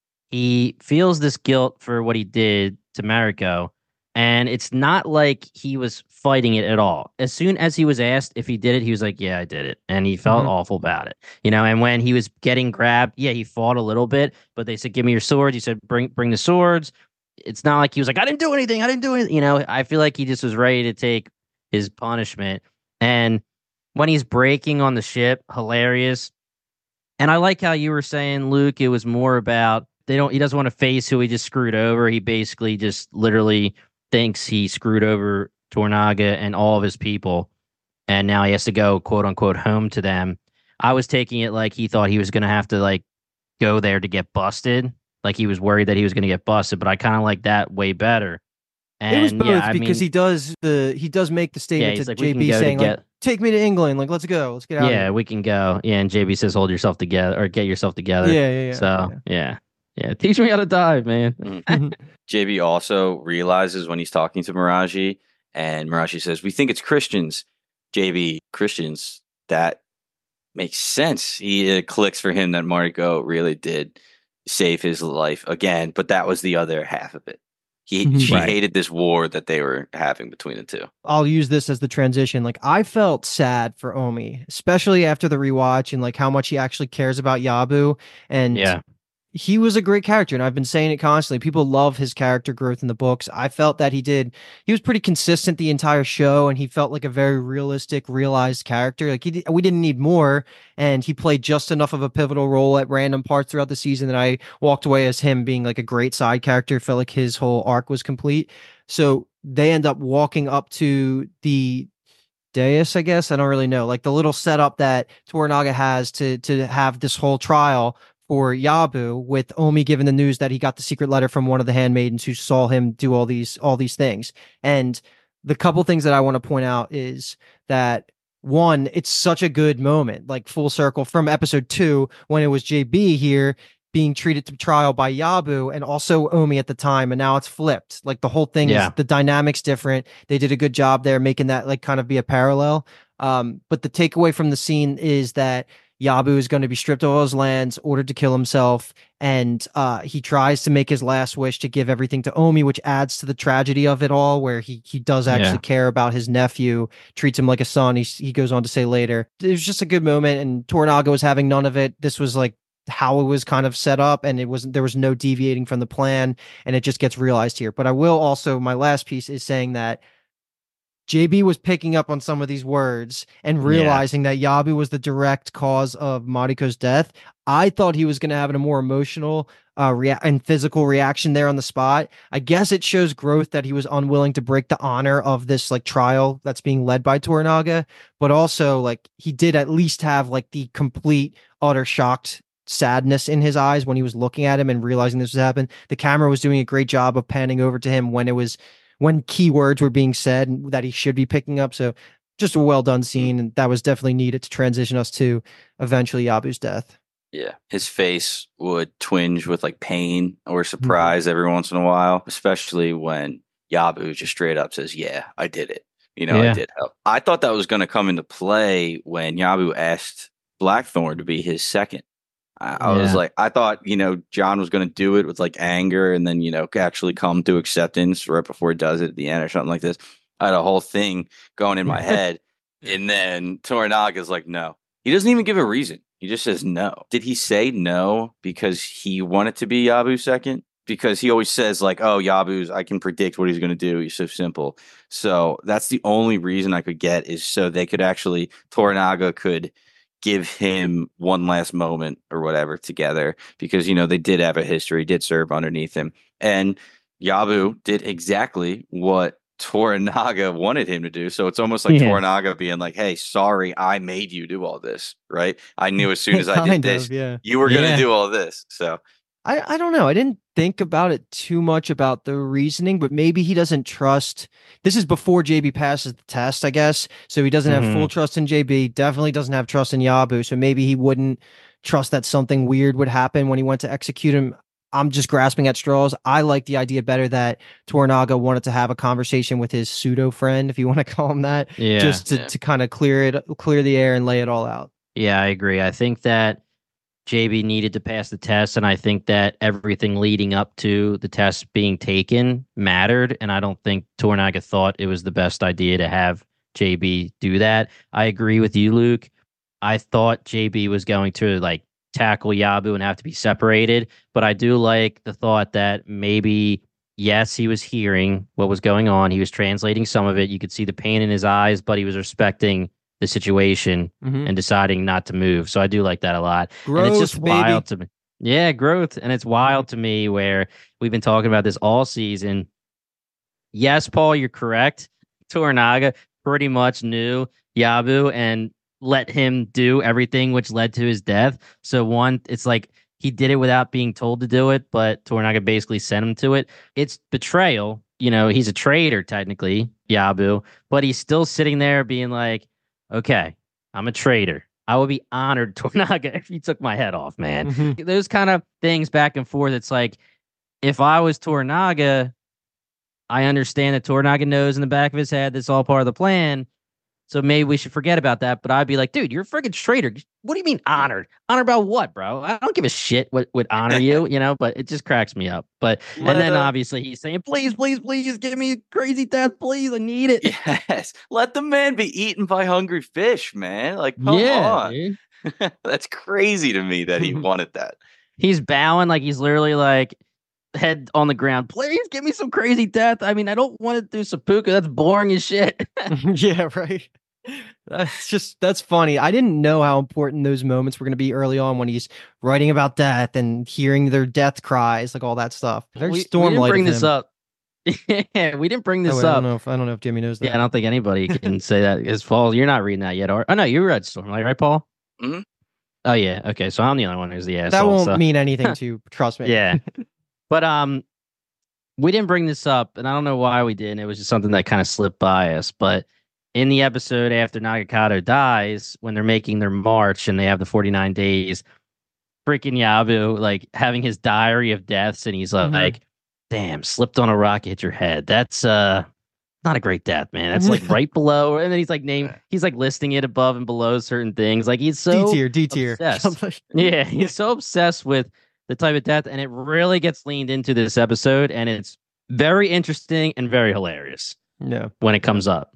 he feels this guilt for what he did to Mariko. And it's not like he was fighting it at all. As soon as he was asked if he did it, he was like, yeah, I did it. And he felt Mhm. awful about it. You know, and when he was getting grabbed, yeah, he fought a little bit, but they said, give me your swords. He said, bring bring the swords. It's not like he was like, I didn't do anything. I didn't do anything. You know, I feel like he just was ready to take his punishment. And when he's breaking on the ship, hilarious. And I like how you were saying, Luke, it was more about they don't he doesn't want to face who he just screwed over. He basically just literally thinks he screwed over Tornaga and all of his people. And now he has to go, quote unquote, home to them. I was taking it like he thought he was gonna have to like go there to get busted. Like he was worried that he was gonna get busted, but I kind of like that way better. And It was both yeah, I because mean, he does the he does make the yeah, statement he's to like, we can J B go saying to like, get take me to England, like let's go, let's get out. yeah, of we can go. Yeah, and J B says, hold yourself together or get yourself together. here. Yeah, yeah, yeah. So yeah, yeah, teach me how to dive, man. yeah. J B also realizes when he's talking to Miraji, and Miraji says, "We think it's Christians." J B, Christians. That makes sense. He it clicks for him that Mariko really did save his life again, but that was the other half of it. He Mhm. she Right. hated this war that they were having between the two. I'll use this as the transition. Like I felt sad for Omi, especially after the rewatch and like how much he actually cares about Yabu. And Yeah, he was a great character, and I've been saying it constantly. People love his character growth in the books. I felt that he did. He was pretty consistent the entire show, and he felt like a very realistic, realized character. Like he, we didn't need more, and he played just enough of a pivotal role at random parts throughout the season that I walked away as him being like a great side character. Felt like his whole arc was complete. So they end up walking up to the dais, I guess. I don't really know, like the little setup that Toranaga has to to have this whole trial for Yabu, with Omi giving the news that he got the secret letter from one of the handmaidens who saw him do all these all these things. And the couple things that I want to point out is that, one, it's such a good moment, like full circle from episode two when it was J B here being treated to trial by Yabu and also Omi at the time, and now it's flipped. Like the whole thing Yeah. is, the dynamic's different. They did a good job there making that like kind of be a parallel. Um, but the takeaway from the scene is that Yabu is going to be stripped of all his lands, ordered to kill himself, and uh, he tries to make his last wish to give everything to Omi, which adds to the tragedy of it all, where he he does actually Yeah. care about his nephew, treats him like a son. He, he goes on to say later. It was just a good moment, and Toranaga was having none of it. This was like how it was kind of set up, and it wasn't, there was no deviating from the plan, and it just gets realized here. But I will also, my last piece is saying that J B was picking up on some of these words and realizing that Yabu was the direct cause of Mariko's death. I thought he was going to have a more emotional uh, rea- and physical reaction there on the spot. I guess it shows growth that he was unwilling to break the honor of this like trial that's being led by Toranaga, but also like he did at least have like the complete, utter shocked sadness in his eyes when he was looking at him and realizing this was happening. The camera was doing a great job of panning over to him when it was when key words were being said that he should be picking up. So just a well done scene, and that was definitely needed to transition us to eventually Yabu's death. Yeah, his face would twinge with like pain or surprise mm-hmm. every once in a while, especially when Yabu just straight up says, "Yeah, I did it. You know, yeah. I did help." I thought that was going to come into play when Yabu asked Blackthorn to be his second. I, I yeah. was like, I thought, you know, John was going to do it with like anger and then, you know, actually come to acceptance right before he does it at the end or something like this. I had a whole thing going in my head. And then Toranaga's like, no. He doesn't even give a reason. He just says no. Did he say no because he wanted to be Yabu second? Because he always says like, oh, Yabu's, I can predict what he's going to do. He's so simple. So that's the only reason I could get, is so they could actually, Toranaga could give him one last moment or whatever together, because, you know, they did have a history, did serve underneath him. And Yabu did exactly what Toranaga wanted him to do. So it's almost like yeah. Toranaga being like, hey, sorry, I made you do all this, right? I knew as soon as I did this, of, yeah. you were yeah. going to do all this. So I, I don't know. I didn't think about it too much about the reasoning, but maybe he doesn't trust. This is before J B passes the test, I guess. So he doesn't mm-hmm. have full trust in J B, definitely doesn't have trust in Yabu. So maybe he wouldn't trust that something weird would happen when he went to execute him. I'm just grasping at straws. I like the idea better that Toranaga wanted to have a conversation with his pseudo friend, if you want to call him that, yeah, just to, yeah. to kind of clear it, clear the air and lay it all out. Yeah, I agree. I think that J B needed to pass the test, and I think that everything leading up to the test being taken mattered, and I don't think Toranaga thought it was the best idea to have J B do that. I agree with you, Luke. I thought J B was going to like tackle Yabu and have to be separated, but I do like the thought that maybe, yes, he was hearing what was going on. He was translating some of it. You could see the pain in his eyes, but he was respecting the situation mm-hmm. and deciding not to move. So I do like that a lot. Growth, and it's just baby. wild to me. Yeah, growth. And it's wild to me where we've been talking about this all season. Yes, Paul, you're correct. Toranaga pretty much knew Yabu and let him do everything which led to his death. So one, it's like he did it without being told to do it, but Toranaga basically sent him to it. It's betrayal. You know, he's a traitor technically, Yabu, but he's still sitting there being like, okay, I'm a traitor. I would be honored, Toranaga, if you took my head off, man. Mm-hmm. Those kind of things back and forth. It's like, if I was Toranaga, I understand that Toranaga knows in the back of his head that's all part of the plan. So maybe we should forget about that. But I'd be like, dude, you're a freaking traitor. What do you mean honored? Honor about what, bro? I don't give a shit what would honor you, you know, but it just cracks me up. But Let and then the, obviously he's saying, please, please, please give me a crazy death, please. I need it. Yes. Let the man be eaten by hungry fish, man. Like, come yeah, on. That's crazy to me that he wanted that. he's bowing like he's literally like head on the ground. Please give me some crazy death. I mean, I don't want to do seppuku. That's boring as shit. Yeah, right. That's just that's funny. I didn't know how important those moments were going to be early on when he's writing about death and hearing their death cries, like all that stuff. Very we, we Stormlight didn't bring of this him. up. Yeah, we didn't bring this Oh, wait, I up. don't know if I don't know if Jimmy knows that. Yeah, I don't think anybody can say that. As Paul, you're not reading that yet, or oh no, you read Stormlight, right, Paul? Mm-hmm. Oh yeah, okay. So I'm the only one who's the asshole. That won't so. mean anything to you. Trust me. Yeah, but um, we didn't bring this up, and I don't know why we didn't. It was just something that kind of slipped by us. But in the episode after Nagakado dies, when they're making their march and they have the forty-nine days, freaking Yabu like having his diary of deaths, and he's like, Mhm. like damn, slipped on a rock, hit your head. That's uh not a great death, man. That's like right below, and then he's like name he's like listing it above and below certain things. Like he's so D tier, D tier. obsessed. Yeah, he's so obsessed with the type of death, and it really gets leaned into this episode, and it's very interesting and very hilarious No. when it comes up.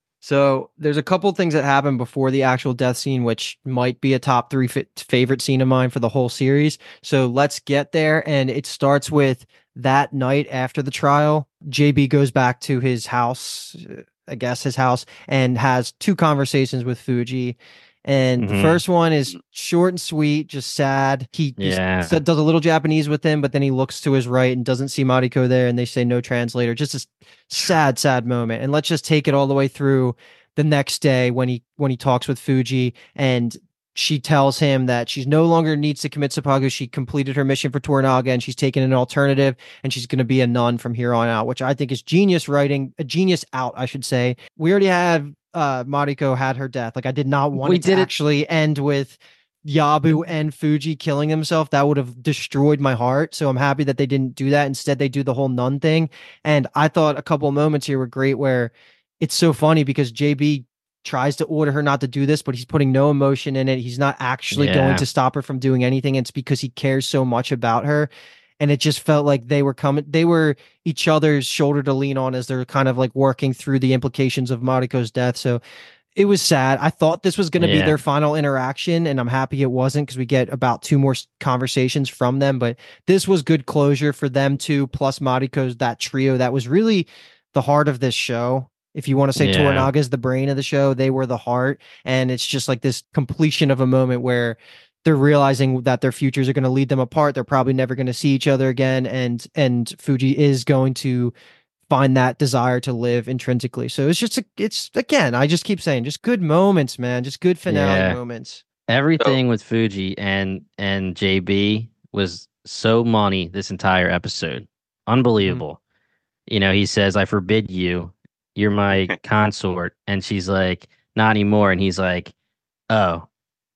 So there's a couple things that happen before the actual death scene, which might be a top three f- favorite scene of mine for the whole series. So let's get there. And it starts with that night after the trial. J B goes back to his house, I guess his house, and has two conversations with Fuji. And Mhm. the first one is short and sweet, just sad. He just Yeah. s- does a little Japanese with him, but then he looks to his right and doesn't see Mariko there, and they say no translator. Just a s- sad, sad moment. And let's just take it all the way through the next day when he when he talks with Fuji, and she tells him that she's no longer needs to commit seppuku. She completed her mission for Toranaga, and she's taken an alternative, and she's going to be a nun from here on out, which I think is genius writing, a genius out, I should say. We already have uh Mariko had her death. Like I did not want We it to did it- actually end with Yabu and Fuji killing himself. That would have destroyed my heart. So I'm happy that they didn't do that. Instead, they do the whole nun thing. And I thought a couple of moments here were great where it's so funny because J B tries to order her not to do this, but he's putting no emotion in it. He's not actually Yeah. going to stop her from doing anything. It's because he cares so much about her. And it just felt like they were coming, they were each other's shoulder to lean on as they're kind of like working through the implications of Mariko's death. So it was sad. I thought this was going to be Yeah. their final interaction, and I'm happy it wasn't because we get about two more s- conversations from them. But this was good closure for them too, plus Mariko's that trio that was really the heart of this show. If you want to say Yeah. Toranaga's the brain of the show, they were the heart. And it's just like this completion of a moment where they're realizing that their futures are going to lead them apart. They're probably never going to see each other again. And and Fuji is going to find that desire to live intrinsically. So it's just, a, it's again, I just keep saying, just good moments, man. Just good finale Yeah. moments. Everything with Fuji and and J B was so money this entire episode. Unbelievable. You know, he says, I forbid you. You're my consort. And she's like, not anymore. And he's like, oh,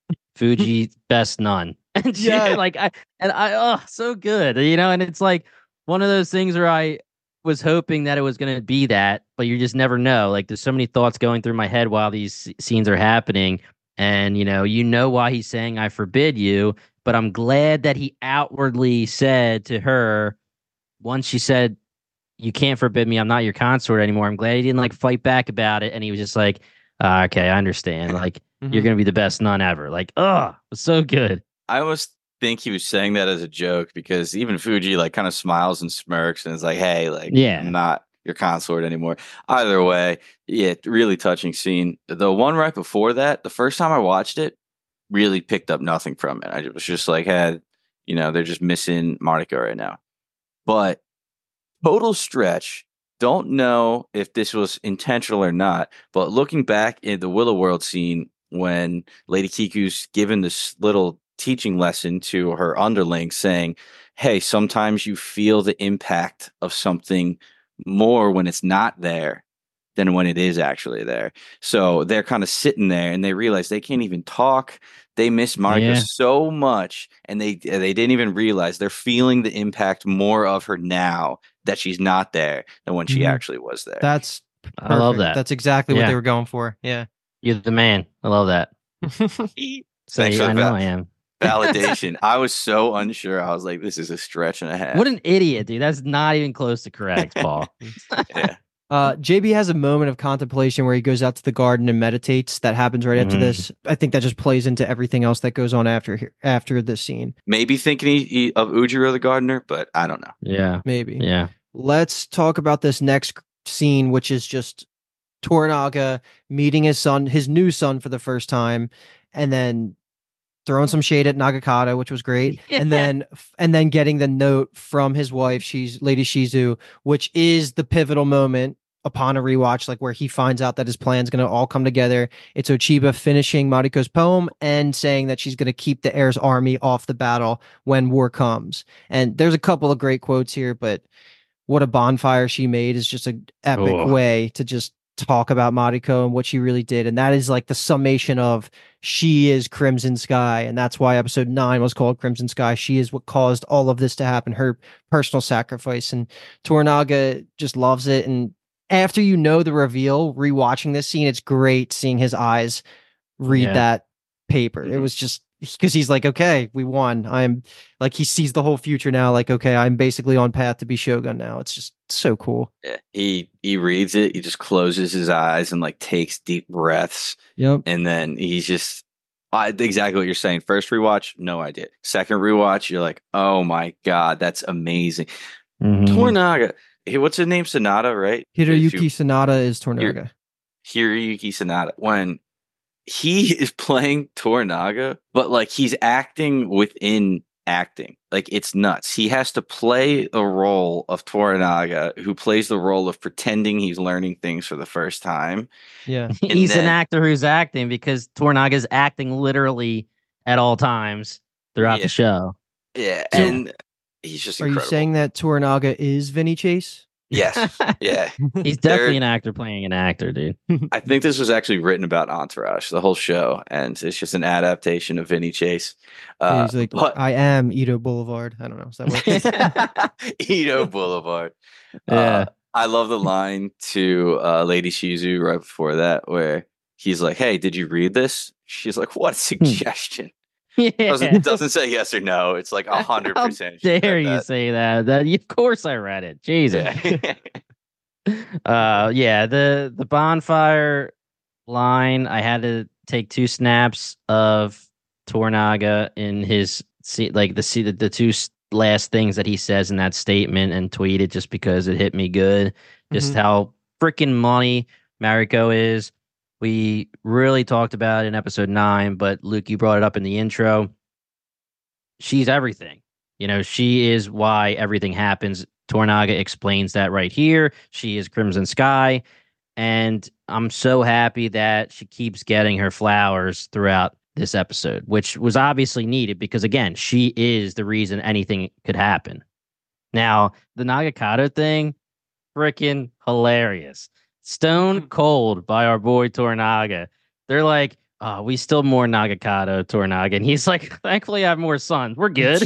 Fuji, best nun. And she, Yeah. like, I, and I, oh, so good. You know, and it's like one of those things where I was hoping that it was going to be that, but you just never know. Like, there's so many thoughts going through my head while these s- scenes are happening. And, you know, you know why he's saying, I forbid you. But I'm glad that he outwardly said to her, once she said, you can't forbid me, I'm not your consort anymore. I'm glad he didn't like fight back about it. And he was just like, ah, okay, I understand. Like, Mhm. you're going to be the best nun ever. Like, oh, it was so good. I almost think he was saying that as a joke because even Fuji like kind of smiles and smirks and is like, "Hey, like, Yeah. I'm not your consort anymore." Either way, yeah, really touching scene. The one right before that, the first time I watched it, really picked up nothing from it. I was just like, "Hey, you know, they're just missing Mariko right now." But total stretch. Don't know if this was intentional or not, but looking back in the Willow World scene when Lady Kiku's given this little teaching lesson to her underlings saying, hey, sometimes you feel the impact of something more when it's not there than when it is actually there. So they're kind of sitting there and they realize they can't even talk. They miss Mariko Yeah. so much, and they they didn't even realize they're feeling the impact more of her now that she's not there than when she Mhm. actually was there. That's I love perfect. that. That's exactly what Yeah. they were going for. Yeah. You're the man. I love that. Say, Thanks for I the know val- I am. validation. I was so unsure. I was like, this is a stretch and a half. What an idiot, dude. That's not even close to correct, Paul. Yeah. Uh, J B has a moment of contemplation where he goes out to the garden and meditates. That happens right after Mhm. this. I think that just plays into everything else that goes on after here, after this scene. Maybe thinking he, he, of Ujiro the gardener, but I don't know. Yeah. Maybe. Yeah. Let's talk about this next scene, which is just Toranaga meeting his son, his new son for the first time, and then throwing some shade at Nagakata, which was great. And then and then getting the note from his wife, she's Lady Shizu, which is the pivotal moment upon a rewatch, like where he finds out that his plan's going to all come together. It's Ochiba finishing Mariko's poem and saying that she's going to keep the heir's army off the battle when war comes. And there's a couple of great quotes here, but what a bonfire she made is just an epic Oh. way to just talk about Mariko and what she really did. And that is like the summation of she is Crimson Sky. And that's why episode nine was called Crimson Sky. She is what caused all of this to happen, her personal sacrifice. And Toranaga just loves it. And after you know the reveal, rewatching this scene, it's great seeing his eyes read Yeah. that paper. It Mhm. was just because he's like, okay, we won. I'm like, he sees the whole future now. Like, okay, I'm basically on path to be Shogun now. It's just so cool. Yeah, he he reads it. He just closes his eyes and like takes deep breaths, Yep. and then he's just I, exactly what you're saying. First rewatch, no idea. Second rewatch, you're like, oh my god, that's amazing. Mhm. Toranaga, hey, what's his name? Sonata, right? If Hiroyuki you- Sanada is Toranaga. Hiroyuki Sonata. When he is playing Toranaga, but like he's acting within acting. Like it's nuts. He has to play a role of Toranaga who plays the role of pretending he's learning things for the first time. Yeah. He's an then- actor who's acting because Tornaga's acting literally at all times throughout Yeah. the show. Yeah, So- and he's just Are incredible. you saying that Toranaga is Vinny Chase? Yes. Yeah. He's There- definitely an actor playing an actor, dude. I think this was actually written about Entourage, the whole show, and it's just an adaptation of Vinny Chase. Uh, He's like, but I am Ito Boulevard. I don't know. Is that what? Edo Boulevard. Yeah. Uh, I love the line to uh, Lady Shizu right before that, where he's like, "Hey, did you read this?" She's like, "What a suggestion." Yeah. Doesn't doesn't say yes or no. It's like a hundred How percent. she dare said you that. say that? That of course I read it. Jesus. Yeah. uh yeah, the the bonfire line, I had to take two snaps of Tornaga in his se- like the see the, the two s- last things that he says in that statement and tweet it just because it hit me good. Just Mhm. how freaking money Mariko is. We really talked about it in episode nine, but Luke, you brought it up in the intro. She's everything. You know, she is why everything happens. Tornaga explains that right here. She is Crimson Sky. And I'm so happy that she keeps getting her flowers throughout this episode, which was obviously needed because, again, she is the reason anything could happen. Now, the Nagakata thing, freaking hilarious. Stone cold by our boy Tornaga. They're like, oh, we still more Nagakata, Tornaga. And he's like, thankfully I have more sons. We're good.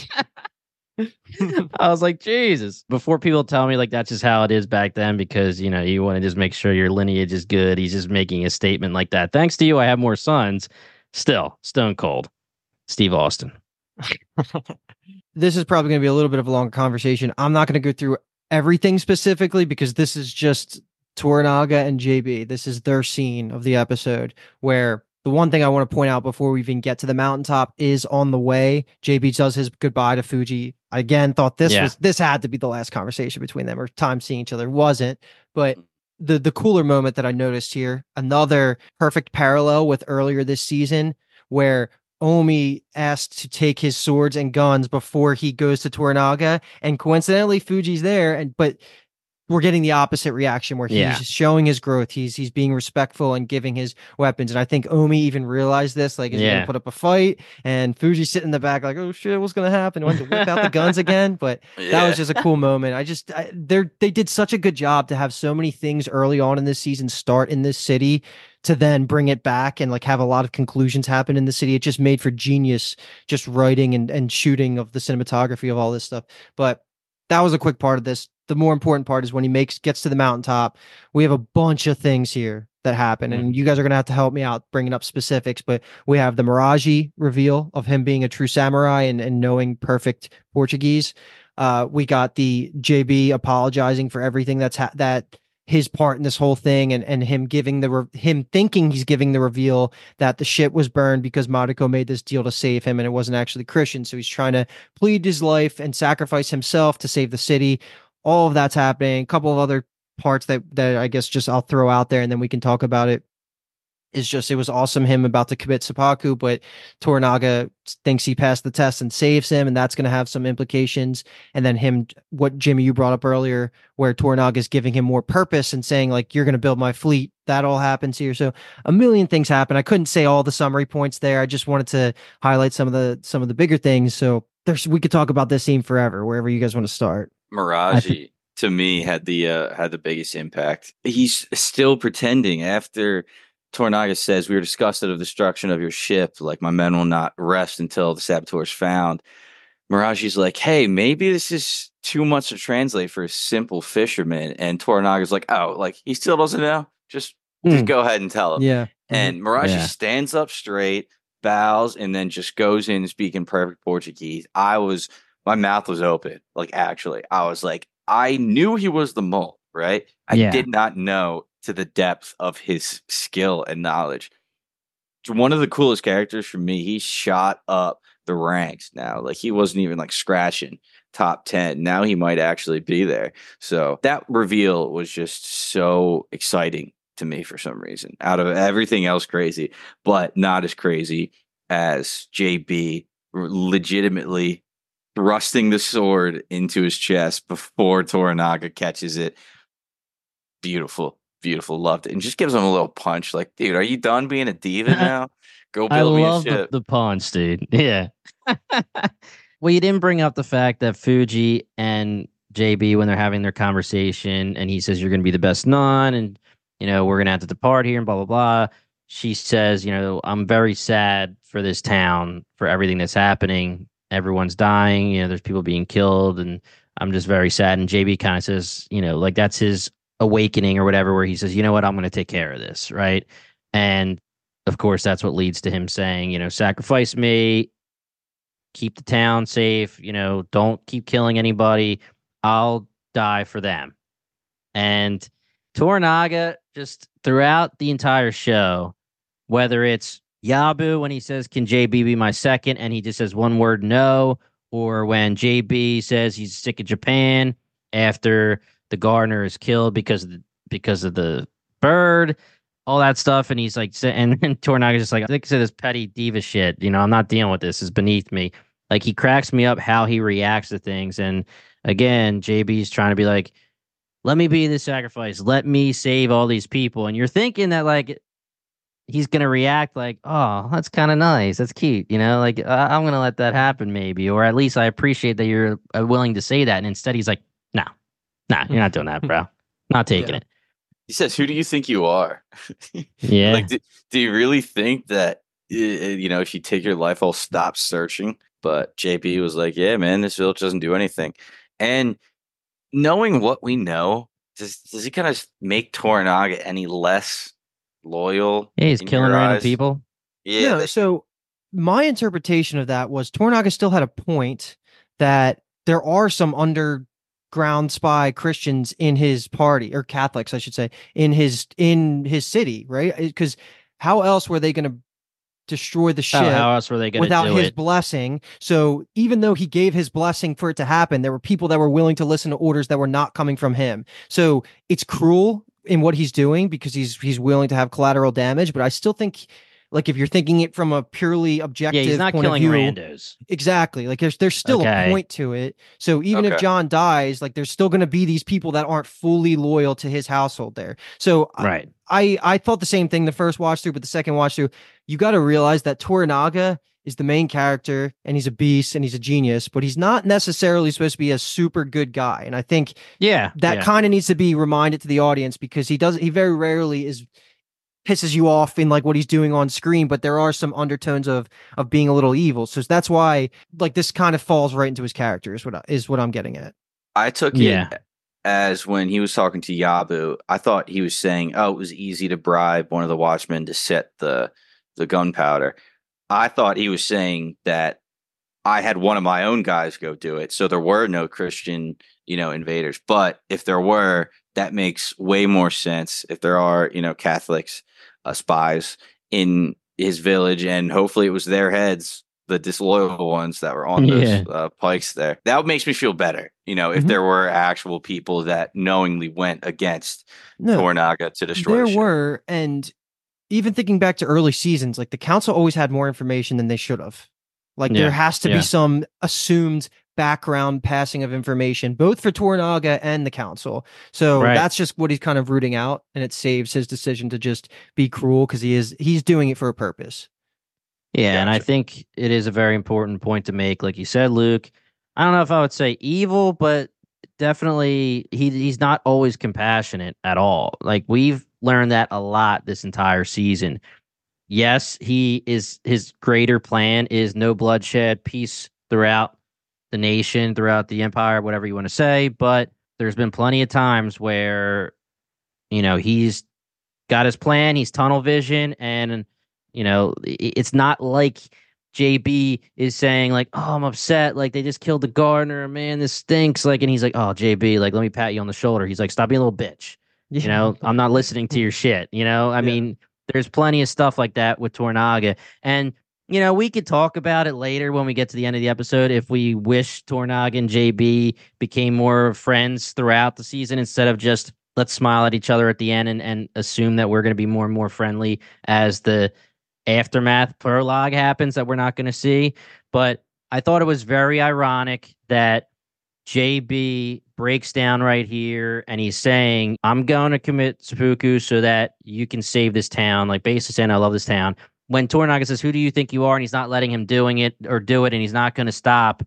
I was like, Jesus. Before people tell me like that's just how it is back then, because you know, you want to just make sure your lineage is good. He's just making a statement like that. Thanks to you, I have more sons. Still, stone cold. Steve Austin. This is probably going to be a little bit of a longer conversation. I'm not going to go through everything specifically because this is just Toranaga and J B. This is their scene of the episode where the one thing I want to point out before we even get to the mountaintop is on the way, J B does his goodbye to Fuji. I again thought this Yeah. was this had to be the last conversation between them or time seeing each other. Wasn't, but the the cooler moment that I noticed here, another perfect parallel with earlier this season where Omi asked to take his swords and guns before he goes to Toranaga, and coincidentally Fuji's there, and but we're getting the opposite reaction where he's Yeah. showing his growth. He's he's being respectful and giving his weapons. And I think Omi even realized this, like, is he Yeah. gonna put up a fight? And Fuji's sitting in the back, like, oh shit, what's gonna happen? Went to whip out the guns again. But that was just a cool moment. I just I, they're they did such a good job to have so many things early on in this season start in this city to then bring it back and like have a lot of conclusions happen in the city. It just made for genius just writing and, and shooting of the cinematography of all this stuff. But that was a quick part of this. The more important part is when he makes gets to the mountaintop. We have a bunch of things here that happen, and you guys are gonna have to help me out bringing up specifics. But we have the Miraji reveal of him being a true samurai and, and knowing perfect Portuguese. Uh, we got the J B apologizing for everything that's ha- that his part in this whole thing, and and him giving the re- him thinking he's giving the reveal that the ship was burned because Mariko made this deal to save him, and it wasn't actually Christian. So he's trying to plead his life and sacrifice himself to save the city. All of that's happening. A couple of other parts that that I guess just I'll throw out there, and then we can talk about it. Is just, it was awesome him about to commit seppuku, but Toranaga thinks he passed the test and saves him, and that's going to have some implications. And then him, what Jimmy, you brought up earlier, where Toranaga is giving him more purpose and saying, like, you're going to build my fleet. That all happens here. So a million things happen. I couldn't say all the summary points there. I just wanted to highlight some of the some of the bigger things. So there's we could talk about this scene forever, wherever you guys want to start. Miraji, th- to me, had the uh, had the biggest impact. He's still pretending after Toranaga says, "We were disgusted of the destruction of your ship. Like, my men will not rest until the saboteur is found." Miraji's like, "Hey, maybe this is too much to translate for a simple fisherman." And Toranaga's like, "Oh, like, he still doesn't know? Just, mm. just go ahead and tell him." Yeah. And Miraji yeah. stands up straight, bows, and then just goes in speaking perfect Portuguese. I was, my mouth was open. Like, actually, I was like, I knew he was the mole, right? I yeah. did not know to the depth of his skill and knowledge. One of the coolest characters for me. He shot up the ranks now. Like, he wasn't even like scratching top ten. Now he might actually be there. So that reveal was just so exciting to me for some reason. Out of everything else crazy, but not as crazy as J B legitimately thrusting the sword into his chest before Toranaga catches it. Beautiful. Beautiful, loved it, and just gives him a little punch. Like, dude, are you done being a diva now? Go build I me love a ship. The, the punch, dude. Yeah. Well, you didn't bring up the fact that Fuji and J B, when they're having their conversation, and he says, "You're going to be the best nun, and you know we're going to have to depart here," and blah blah blah. She says, "You know, I'm very sad for this town, for everything that's happening. Everyone's dying. You know, there's people being killed, and I'm just very sad." And J B kind of says, you know, like that's his awakening or whatever, where he says, "You know what, I'm going to take care of this," right? And of course that's what leads to him saying, you know, "Sacrifice me, keep the town safe, you know, don't keep killing anybody, I'll die for them." And Toranaga, just throughout the entire show, whether it's Yabu when he says, "Can J B be my second?" and he just says one word, "No," or when J B says he's sick of Japan after the gardener is killed because of the, because of the bird, all that stuff, and he's like, and, and Toranaga's just like, "I think I said this petty diva shit. You know, I'm not dealing with this. It's beneath me." Like, he cracks me up how he reacts to things. And again, J B's trying to be like, "Let me be the sacrifice. Let me save all these people." And you're thinking that like he's gonna react like, "Oh, that's kind of nice. That's cute." You know, like uh, I'm gonna let that happen maybe, or at least I appreciate that you're uh, willing to say that. And instead, he's like, "No. Nah, you're not doing that, bro. Not taking yeah. it." He says, "Who do you think you are?" Yeah. Like, do, do you really think that, you know, if you take your life, I'll stop searching? But J B was like, "Yeah, man, this village doesn't do anything." And knowing what we know, does does he kind of make Toranaga any less loyal? Yeah, he's killing random eyes? people. Yeah. No, that- so my interpretation of that was Toranaga still had a point that there are some underground spy Christians in his party, or Catholics, I should say, in his in his city, right? Because how else were they going to destroy the ship Oh, how else were they going to without do his it? blessing? So even though he gave his blessing for it to happen, there were people that were willing to listen to orders that were not coming from him. So it's cruel in what he's doing because he's he's willing to have collateral damage, but I still think, like, if you're thinking it from a purely objective Yeah, he's not point killing of view, randos. exactly, like there's there's still Okay. a point to it. So even if Okay. John dies, like there's still going to be these people that aren't fully loyal to his household there. So I- Right. I I thought the same thing the first watch through, but the second watch through, you got to realize that Toranaga is the main character and he's a beast and he's a genius, but he's not necessarily supposed to be a super good guy. And I think Yeah. that yeah. kind of needs to be reminded to the audience, because he doesn't he very rarely is pisses you off in like what he's doing on screen, but there are some undertones of of being a little evil. So that's why like this kind of falls right into his character is what I, is what I'm getting at. I took Yeah. it as when he was talking to Yabu, I thought he was saying, "Oh, it was easy to bribe one of the watchmen to set the the gunpowder." I thought he was saying that I had one of my own guys go do it, so there were no Christian you know, invaders. But if there were, that makes way more sense. If there are, you know, Catholics, uh, spies in his village, and hopefully it was their heads, the disloyal ones that were on those Yeah. uh, pikes there. That makes me feel better, you know, if Mhm. there were actual people that knowingly went against No, Tornaga to destroy there the ship. were, and even thinking back to early seasons, like the council always had more information than they should have. Like Yeah, there has to yeah. be some assumed background passing of information, both for Tornaga and the council. So Right. that's just what he's kind of rooting out, and it saves his decision to just be cruel because he is he's doing it for a purpose. Yeah, and I Gotcha. think it is a very important point to make. Like you said, Luke, I don't know if I would say evil, but definitely he he's not always compassionate at all. Like we've learned that a lot this entire season. Yes, he is his greater plan is no bloodshed, peace throughout the nation, throughout the empire, whatever you want to say, but there's been plenty of times where you know, he's got his plan, he's tunnel vision, and you know, it's not like J B is saying like, "Oh, I'm upset. Like they just killed the gardener. Man, this stinks." Like, and he's like, "Oh, J B, like let me pat you on the shoulder." He's like, "Stop being a little bitch." You know, I'm not listening to your shit. You know, I Yeah. mean, there's plenty of stuff like that with Tornaga, and you know, we could talk about it later when we get to the end of the episode. If we wish Tornaga and J B became more friends throughout the season instead of just let's smile at each other at the end and, and assume that we're going to be more and more friendly as the aftermath prologue happens that we're not going to see. But I thought it was very ironic that J B breaks down right here and he's saying, I'm going to commit seppuku so that you can save this town. Like basically saying, I love this town. When Tornaga says, who do you think you are? And he's not letting him doing it or do it. And he's not going to stop.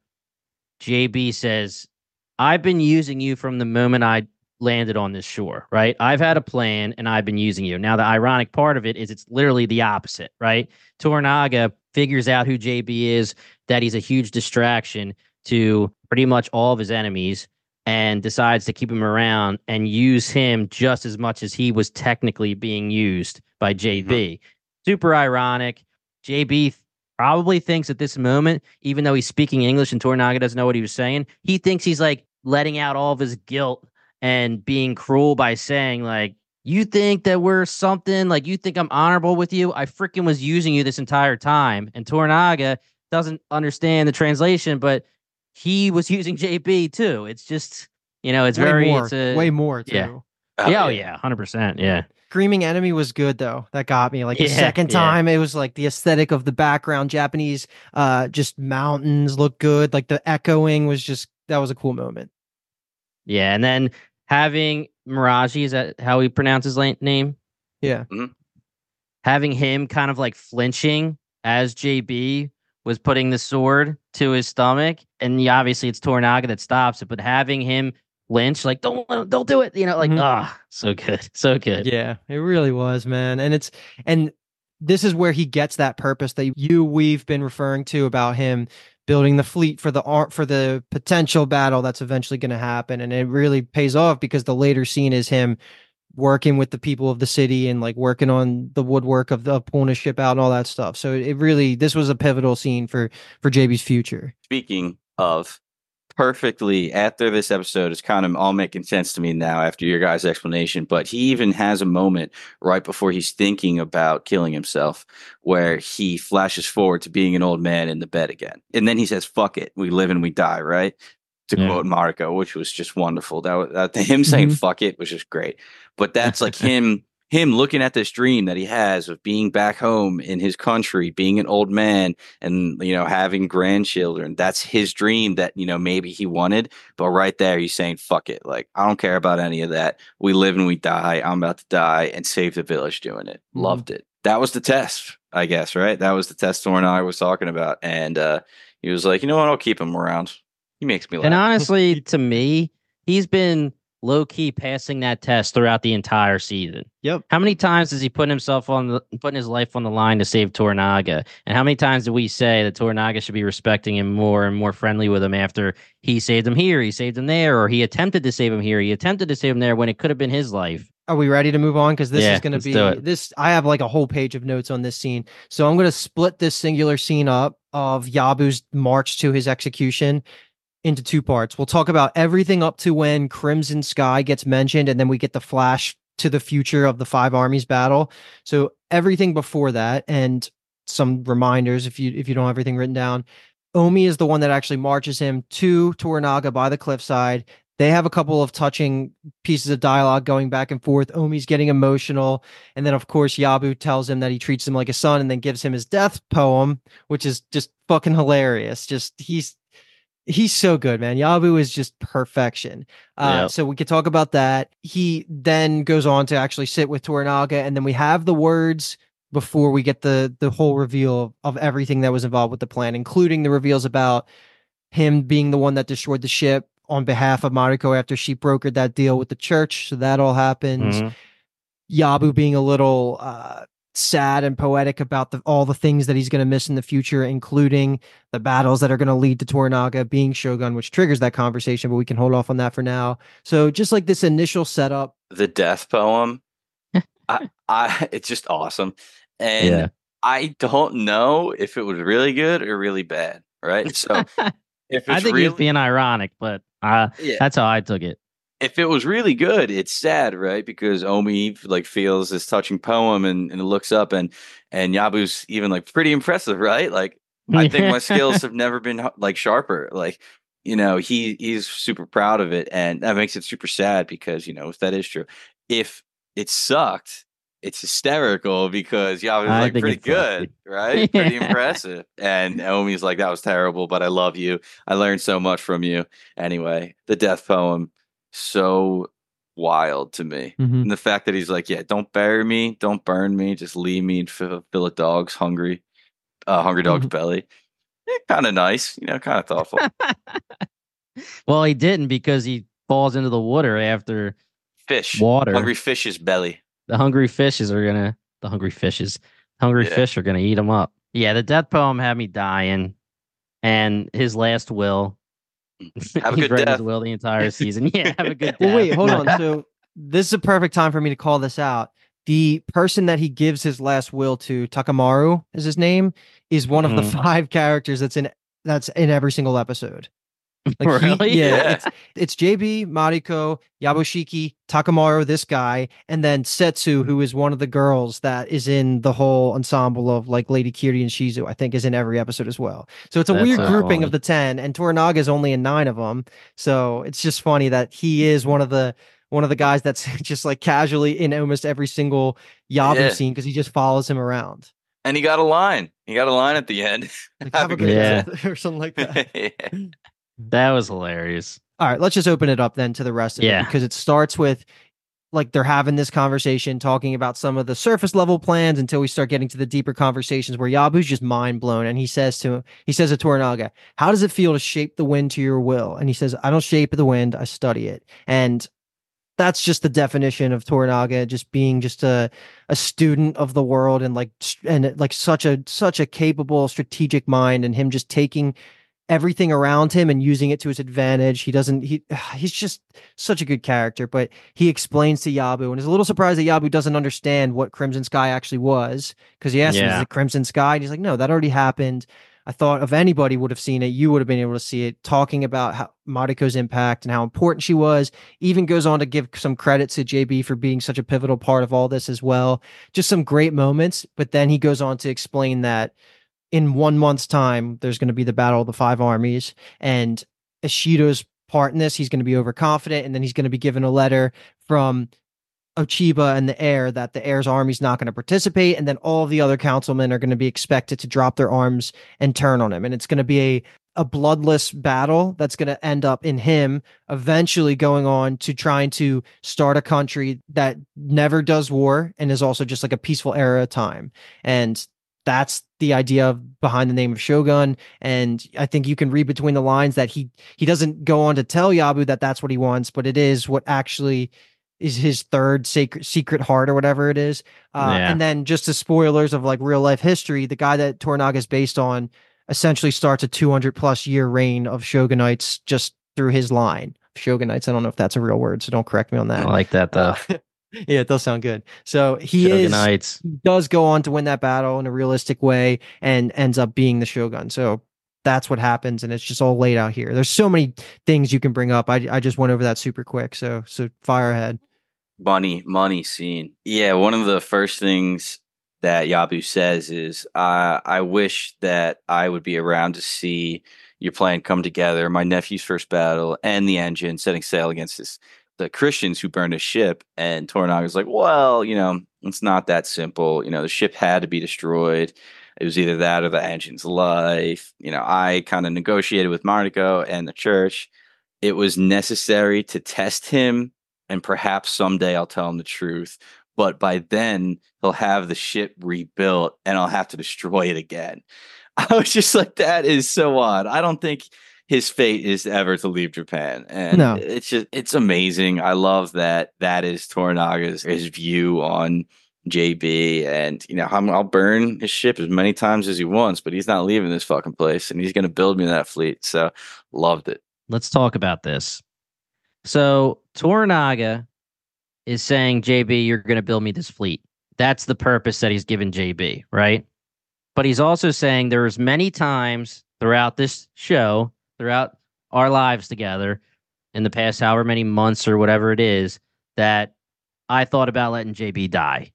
J B says, I've been using you from the moment I landed on this shore, right? I've had a plan and I've been using you. Now, the ironic part of it is it's literally the opposite, right? Tornaga figures out who J B is, that he's a huge distraction to pretty much all of his enemies, and decides to keep him around and use him just as much as he was technically being used by J B. Mm-hmm. Super ironic. J B probably thinks at this moment, even though he's speaking English and Tornaga doesn't know what he was saying, he thinks he's like letting out all of his guilt and being cruel by saying like, you think that we're something, like you think I'm honorable with you? I freaking was using you this entire time. And Tornaga doesn't understand the translation, but he was using J B too. It's just, you know, it's way very, more, it's a, way more too. Yeah. Oh, yeah, oh, yeah, one hundred percent. Yeah. Screaming Enemy was good though. That got me. Like the Yeah, second yeah. time, it was like the aesthetic of the background, Japanese, uh, just mountains look good. Like the echoing was just, that was a cool moment. Yeah, and then having Miraji, is that how he pronounces his name? Yeah. Mm-hmm. Having him kind of like flinching as J B was putting the sword to his stomach, and yeah, obviously it's Tornaga that stops it, but having him flinch, like don't don't do it, you know, like ah, mm-hmm. oh, so good, so good. Yeah, it really was, man, and it's and this is where he gets that purpose that you we've been referring to about him building the fleet for the art for the potential battle that's eventually going to happen, and it really pays off because the later scene is him working with the people of the city and like working on the woodwork of the pulling a ship out and all that stuff. So it really, this was a pivotal scene for for J B's future. Speaking of, perfectly after this episode, it's kind of all making sense to me now after your guys' explanation, but he even has a moment right before he's thinking about killing himself where he flashes forward to being an old man in the bed again. And then he says, fuck it, we live and we die, right? To yeah. quote Mariko, which was just wonderful. That was uh, him saying mm-hmm. fuck it was just great. But that's like him him looking at this dream that he has of being back home in his country, being an old man and, you know, having grandchildren. That's his dream that, you know, maybe he wanted. But right there, he's saying, fuck it. Like, I don't care about any of that. We live and we die. I'm about to die and save the village doing it. Mm-hmm. Loved it. That was the test, I guess, right? That was the test Tornaga was talking about. And uh, he was like, you know what? I'll keep him around. He makes me laugh. And honestly, to me, he's been low-key passing that test throughout the entire season. Yep. How many times has he put himself on the putting his life on the line to save Tornaga? And how many times do we say that Tornaga should be respecting him more and more friendly with him after he saved him here, he saved him there, or he attempted to save him here, he attempted to save him there when it could have been his life? Are we ready to move on? Because this yeah, is going to be this. I have like a whole page of notes on this scene. So I'm going to split this singular scene up of Yabu's march to his execution. into two parts. We'll talk about everything up to when Crimson Sky gets mentioned, and then we get the flash to the future of the Five Armies battle. So everything before that, and some reminders if you if you don't have everything written down. Omi is the one that actually marches him to Toranaga by the cliffside. They have a couple of touching pieces of dialogue going back and forth. Omi's getting emotional. And then, of course, Yabu tells him that he treats him like a son and then gives him his death poem, which is just fucking hilarious. Just he's he's so good, man. Yabu is just perfection. Uh, Yep. So we could talk about that. He then goes on to actually sit with Toranaga. And then we have the words before we get the the whole reveal of everything that was involved with the plan, including the reveals about him being the one that destroyed the ship on behalf of Mariko after she brokered that deal with the church. So that all happens. Mhm. Yabu being a little uh, sad and poetic about the, all the things that he's going to miss in the future, including the battles that are going to lead to Toranaga being Shogun, which triggers that conversation, but we can hold off on that for now. So just like this initial setup. The death poem, I, I, it's just awesome. And Yeah. I don't know if it was really good or really bad, right? So if it's I think really, he was being ironic, but uh, yeah, that's how I took it. if it was really good, it's sad, right? Because Omi like feels this touching poem and, and looks up and and Yabu's even like pretty impressive, right? Like I think my skills have never been like sharper. Like, you know, he he's super proud of it, and that makes it super sad because, you know, if that is true, if it sucked, it's hysterical because Yabu's I like think pretty it sucked. good, right? Pretty Yeah. impressive. And Omi's like, that was terrible, but I love you. I learned so much from you. Anyway, the death poem, so wild to me. Mhm. And the fact that he's like, yeah, don't bury me, don't burn me, just leave me and fill, fill a dog's hungry, uh, hungry dog's Mhm. belly. Kind of nice, you know, kind of thoughtful. Well, he didn't because he falls into the water after Fish, water. hungry fish's belly. The hungry fishes are gonna. The hungry fishes. Hungry Yeah. fish are gonna eat him up. Yeah, the death poem had me dying, and his last will. Have a He's good read death. his will the entire season. Yeah, have a good death. Well, wait, hold on. So this is a perfect time for me to call this out. The person that he gives his last will to, Takamaru is his name, is one of the Mhm. five characters that's in that's in every single episode. Like he- Really? yeah, Yeah. It's, it's J B, Mariko, Yabushiki, Takamaru, this guy, and then Setsu, who is one of the girls that is in the whole ensemble of like Lady Kiri and Shizu, I think is in every episode as well. So it's a That's weird so grouping funny. of the ten, and Toranaga is only in nine of them. So it's just funny that he is one of the one of the guys that's just like casually in almost every single Yabu Yeah. scene because he just follows him around. And he got a line. He got a line at the end. Like, have a good Yeah. death or something like that. Yeah. That was hilarious. All right, let's just open it up then to the rest of Yeah. it because it starts with like they're having this conversation talking about some of the surface level plans until we start getting to the deeper conversations where Yabu's just mind blown and he says to he says to Toranaga, "How does it feel to shape the wind to your will?" And he says, "I don't shape the wind, I study it." And that's just the definition of Toranaga, just being just a a student of the world and like and like such a such a capable strategic mind, and him just taking everything around him and using it to his advantage. He doesn't he he's just such a good character, but he explains to Yabu and is a little surprised that Yabu doesn't understand what Crimson Sky actually was because he asked him, Yeah. "Is it Crimson Sky?" And he's like, "No, that already happened. I thought if anybody would have seen it, you would have been able to see it," talking about how Mariko's impact and how important she was. Even goes on to give some credit to J B for being such a pivotal part of all this as well. Just some great moments, but then he goes on to explain that in one month's time, there's going to be the Battle of the Five Armies, and Ishido's part in this, he's going to be overconfident, and then he's going to be given a letter from Ochiba and the heir that the heir's army's not going to participate, and then all of the other councilmen are going to be expected to drop their arms and turn on him, and it's going to be a a bloodless battle that's going to end up in him eventually going on to trying to start a country that never does war and is also just like a peaceful era of time. And that's the idea of behind the name of Shogun. And I think you can read between the lines that he he doesn't go on to tell Yabu that that's what he wants, but it is what actually is his third sacred secret heart or whatever it is. Uh, Yeah. And then just as spoilers of like real life history, the guy that Toranaga is based on essentially starts a two hundred plus year reign of shogunates just through his line. Shogunates. I don't know if that's a real word, so don't correct me on I that. like that though. Uh, yeah, it does sound good. So he is Shogunates. he does go on to win that battle in a realistic way and ends up being the Shogun. So that's what happens, and it's just all laid out here. There's so many things you can bring up. I I just went over that super quick, so so fire ahead. Money, money scene. Yeah, one of the first things that Yabu says is, uh, I wish that I would be around to see your plan come together, my nephew's first battle, and the engine setting sail against this, the Christians who burned his ship. And Toranaga's like, well, you know, it's not that simple. You know, the ship had to be destroyed. It was either that or the engine's life. You know, I kind of negotiated with Mariko and the church. It was necessary to test him, and perhaps someday I'll tell him the truth. But by then, he'll have the ship rebuilt, and I'll have to destroy it again. I was just like, that is so odd. I don't think his fate is ever to leave Japan. And No. it's just, it's amazing. I love that that is Toranaga's his view on J B. And, you know, I'm, I'll burn his ship as many times as he wants, but he's not leaving this fucking place, and he's going to build me that fleet. So loved it. Let's talk about this. So Toranaga is saying, J B, you're going to build me this fleet. That's the purpose that he's given J B, right? But he's also saying there's many times throughout this show, throughout our lives together, in the past however many months or whatever it is, that I thought about letting J B die.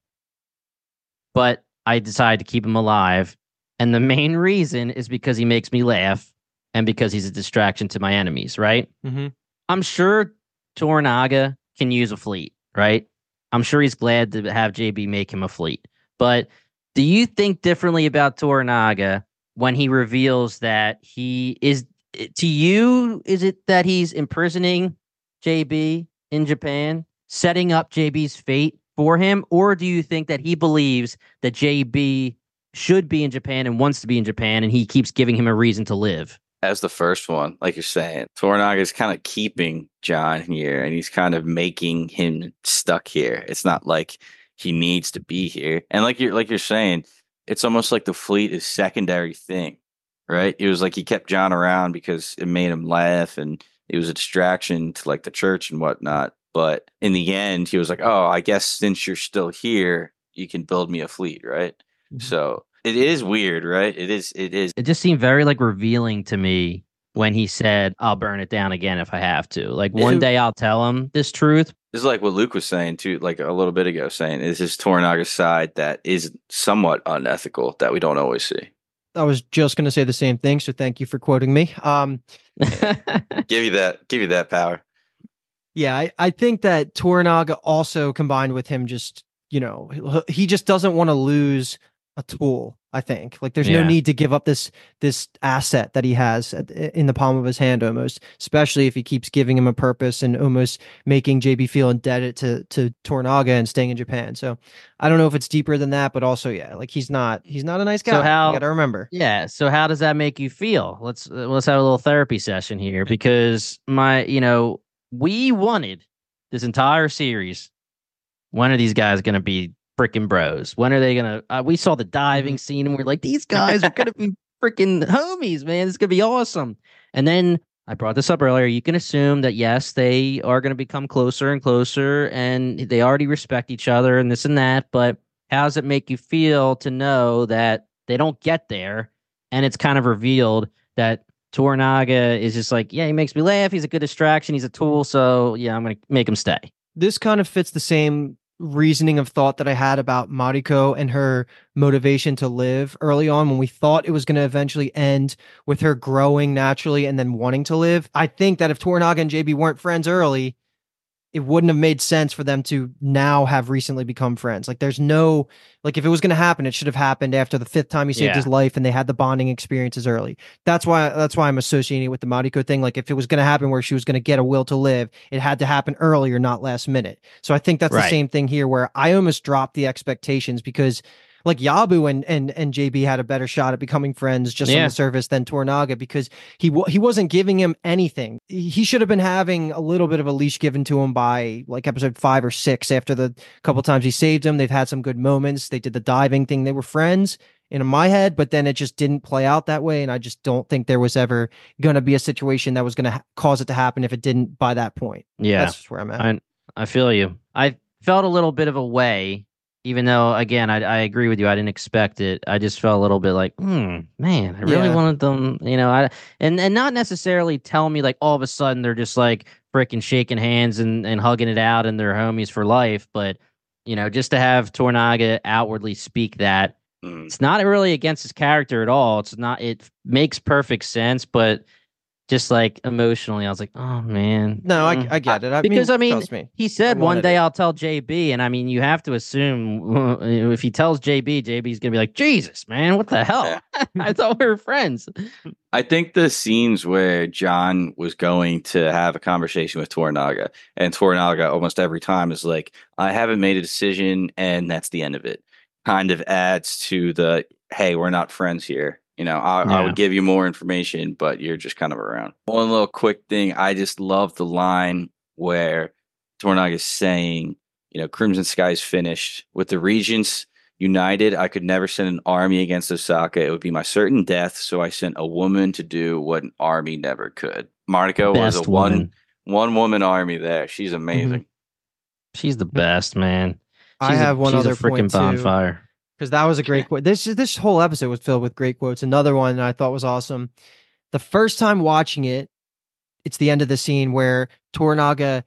But I decided to keep him alive. And the main reason is because he makes me laugh and because he's a distraction to my enemies, right? Mm-hmm. I'm sure Toranaga can use a fleet, right? I'm sure he's glad to have J B make him a fleet. But do you think differently about Toranaga when he reveals that he is, to you, is it that he's imprisoning J B in Japan, setting up J B's fate for him? Or do you think that he believes that J B should be in Japan and wants to be in Japan, and he keeps giving him a reason to live? As the first one, like you're saying, Toranaga is kind of keeping John here, and he's kind of making him stuck here. It's not like he needs to be here. And like you're like you're saying, it's almost like the fleet is secondary thing, right? It was like he kept John around because it made him laugh, and it was a distraction to like the church and whatnot. But in the end, he was like, "Oh, I guess since you're still here, you can build me a fleet, right?" Mm-hmm. So it is weird, right? It is. It is. It just seemed very like revealing to me when he said, "I'll burn it down again if I have to." Like one day I'll tell him this truth. This is like what Luke was saying too, like a little bit ago, saying is this Toranaga's side that is somewhat unethical that we don't always see. I was just going to say the same thing, so thank you for quoting me. Um, give you that, give you that power. Yeah, I, I think that Toranaga also, combined with him, just, you know, he just doesn't want to lose a tool. I think like there's yeah. no need to give up this this asset that he has at, in the palm of his hand, almost, especially if he keeps giving him a purpose and almost making J B feel indebted to to Toranaga and staying in Japan. So I don't know if it's deeper than that, but also yeah, like he's not he's not a nice guy. So how, you gotta remember. Yeah. So how does that make you feel? Let's uh, let's have a little therapy session here, because my you know we wanted this entire series. When are these guys going to be freaking bros? When are they gonna uh, we saw the diving scene and we're like, these guys are gonna be freaking homies, man. It's gonna be awesome. And then I brought this up earlier. You can assume that yes, they are gonna become closer and closer, and they already respect each other and this and that. But how does it make you feel to know that they don't get there, and it's kind of revealed that Toranaga is just like, yeah, he makes me laugh, he's a good distraction, he's a tool, so yeah, I'm gonna make him stay. This kind of fits the same reasoning of thought that I had about Mariko and her motivation to live early on, when we thought it was going to eventually end with her growing naturally and then wanting to live. I think that if Toranaga and J B weren't friends early, it wouldn't have made sense for them to now have recently become friends. Like there's no, like if it was going to happen, it should have happened after the fifth time he saved yeah. his life and they had the bonding experiences early. That's why, that's why I'm associating it with the Mariko thing. Like if it was going to happen where she was going to get a will to live, it had to happen earlier, not last minute. So I think that's right. the same thing here, where I almost dropped the expectations because like Yabu and and and J B had a better shot at becoming friends just yeah. on the surface than Toranaga, because he w- he wasn't giving him anything. He should have been having a little bit of a leash given to him by like episode five or six. After the couple times he saved him, they've had some good moments. They did the diving thing. They were friends in my head, but then it just didn't play out that way. And I just don't think there was ever going to be a situation that was going to ha- cause it to happen if it didn't by that point. Yeah, that's where I'm at. I I feel you. I felt a little bit of a way even though again, I I agree with you. I didn't expect it. I just felt a little bit like, hmm, man, I really Yeah. wanted them, you know, I and and not necessarily tell me like all of a sudden they're just like freaking shaking hands and and hugging it out and they're homies for life, but you know, just to have Tornaga outwardly speak that Mm. it's not really against his character at all. It's not. It makes perfect sense, but just like emotionally, I was like, oh man. No, I, Mm. I get it. I Because mean, I mean, trust me. he said one wanted day it. I'll tell J B, and I mean, you have to assume if he tells J B, J B's gonna be like, Jesus, man, what the hell? Yeah. I thought we were friends. I think the scenes where John was going to have a conversation with Tornaga, and Tornaga almost every time is like, I haven't made a decision, and that's the end of it. Kind of adds to the, hey, we're not friends here. You know, I, I Yeah. would give you more information, but you're just kind of around. One little quick thing. I just love the line where Tornaga is saying, you know, Crimson Sky's finished with the Regents united. I could never send an army against Osaka. It would be my certain death. So I sent a woman to do what an army never could. Mariko was a Best one woman. one woman army there. She's amazing. She's the best, man. I She's have a, one she's other a freaking point, too. bonfire. Because that was a great quote. This this whole episode was filled with great quotes. Another one I thought was awesome. The first time watching it, it's the end of the scene where Tornaga,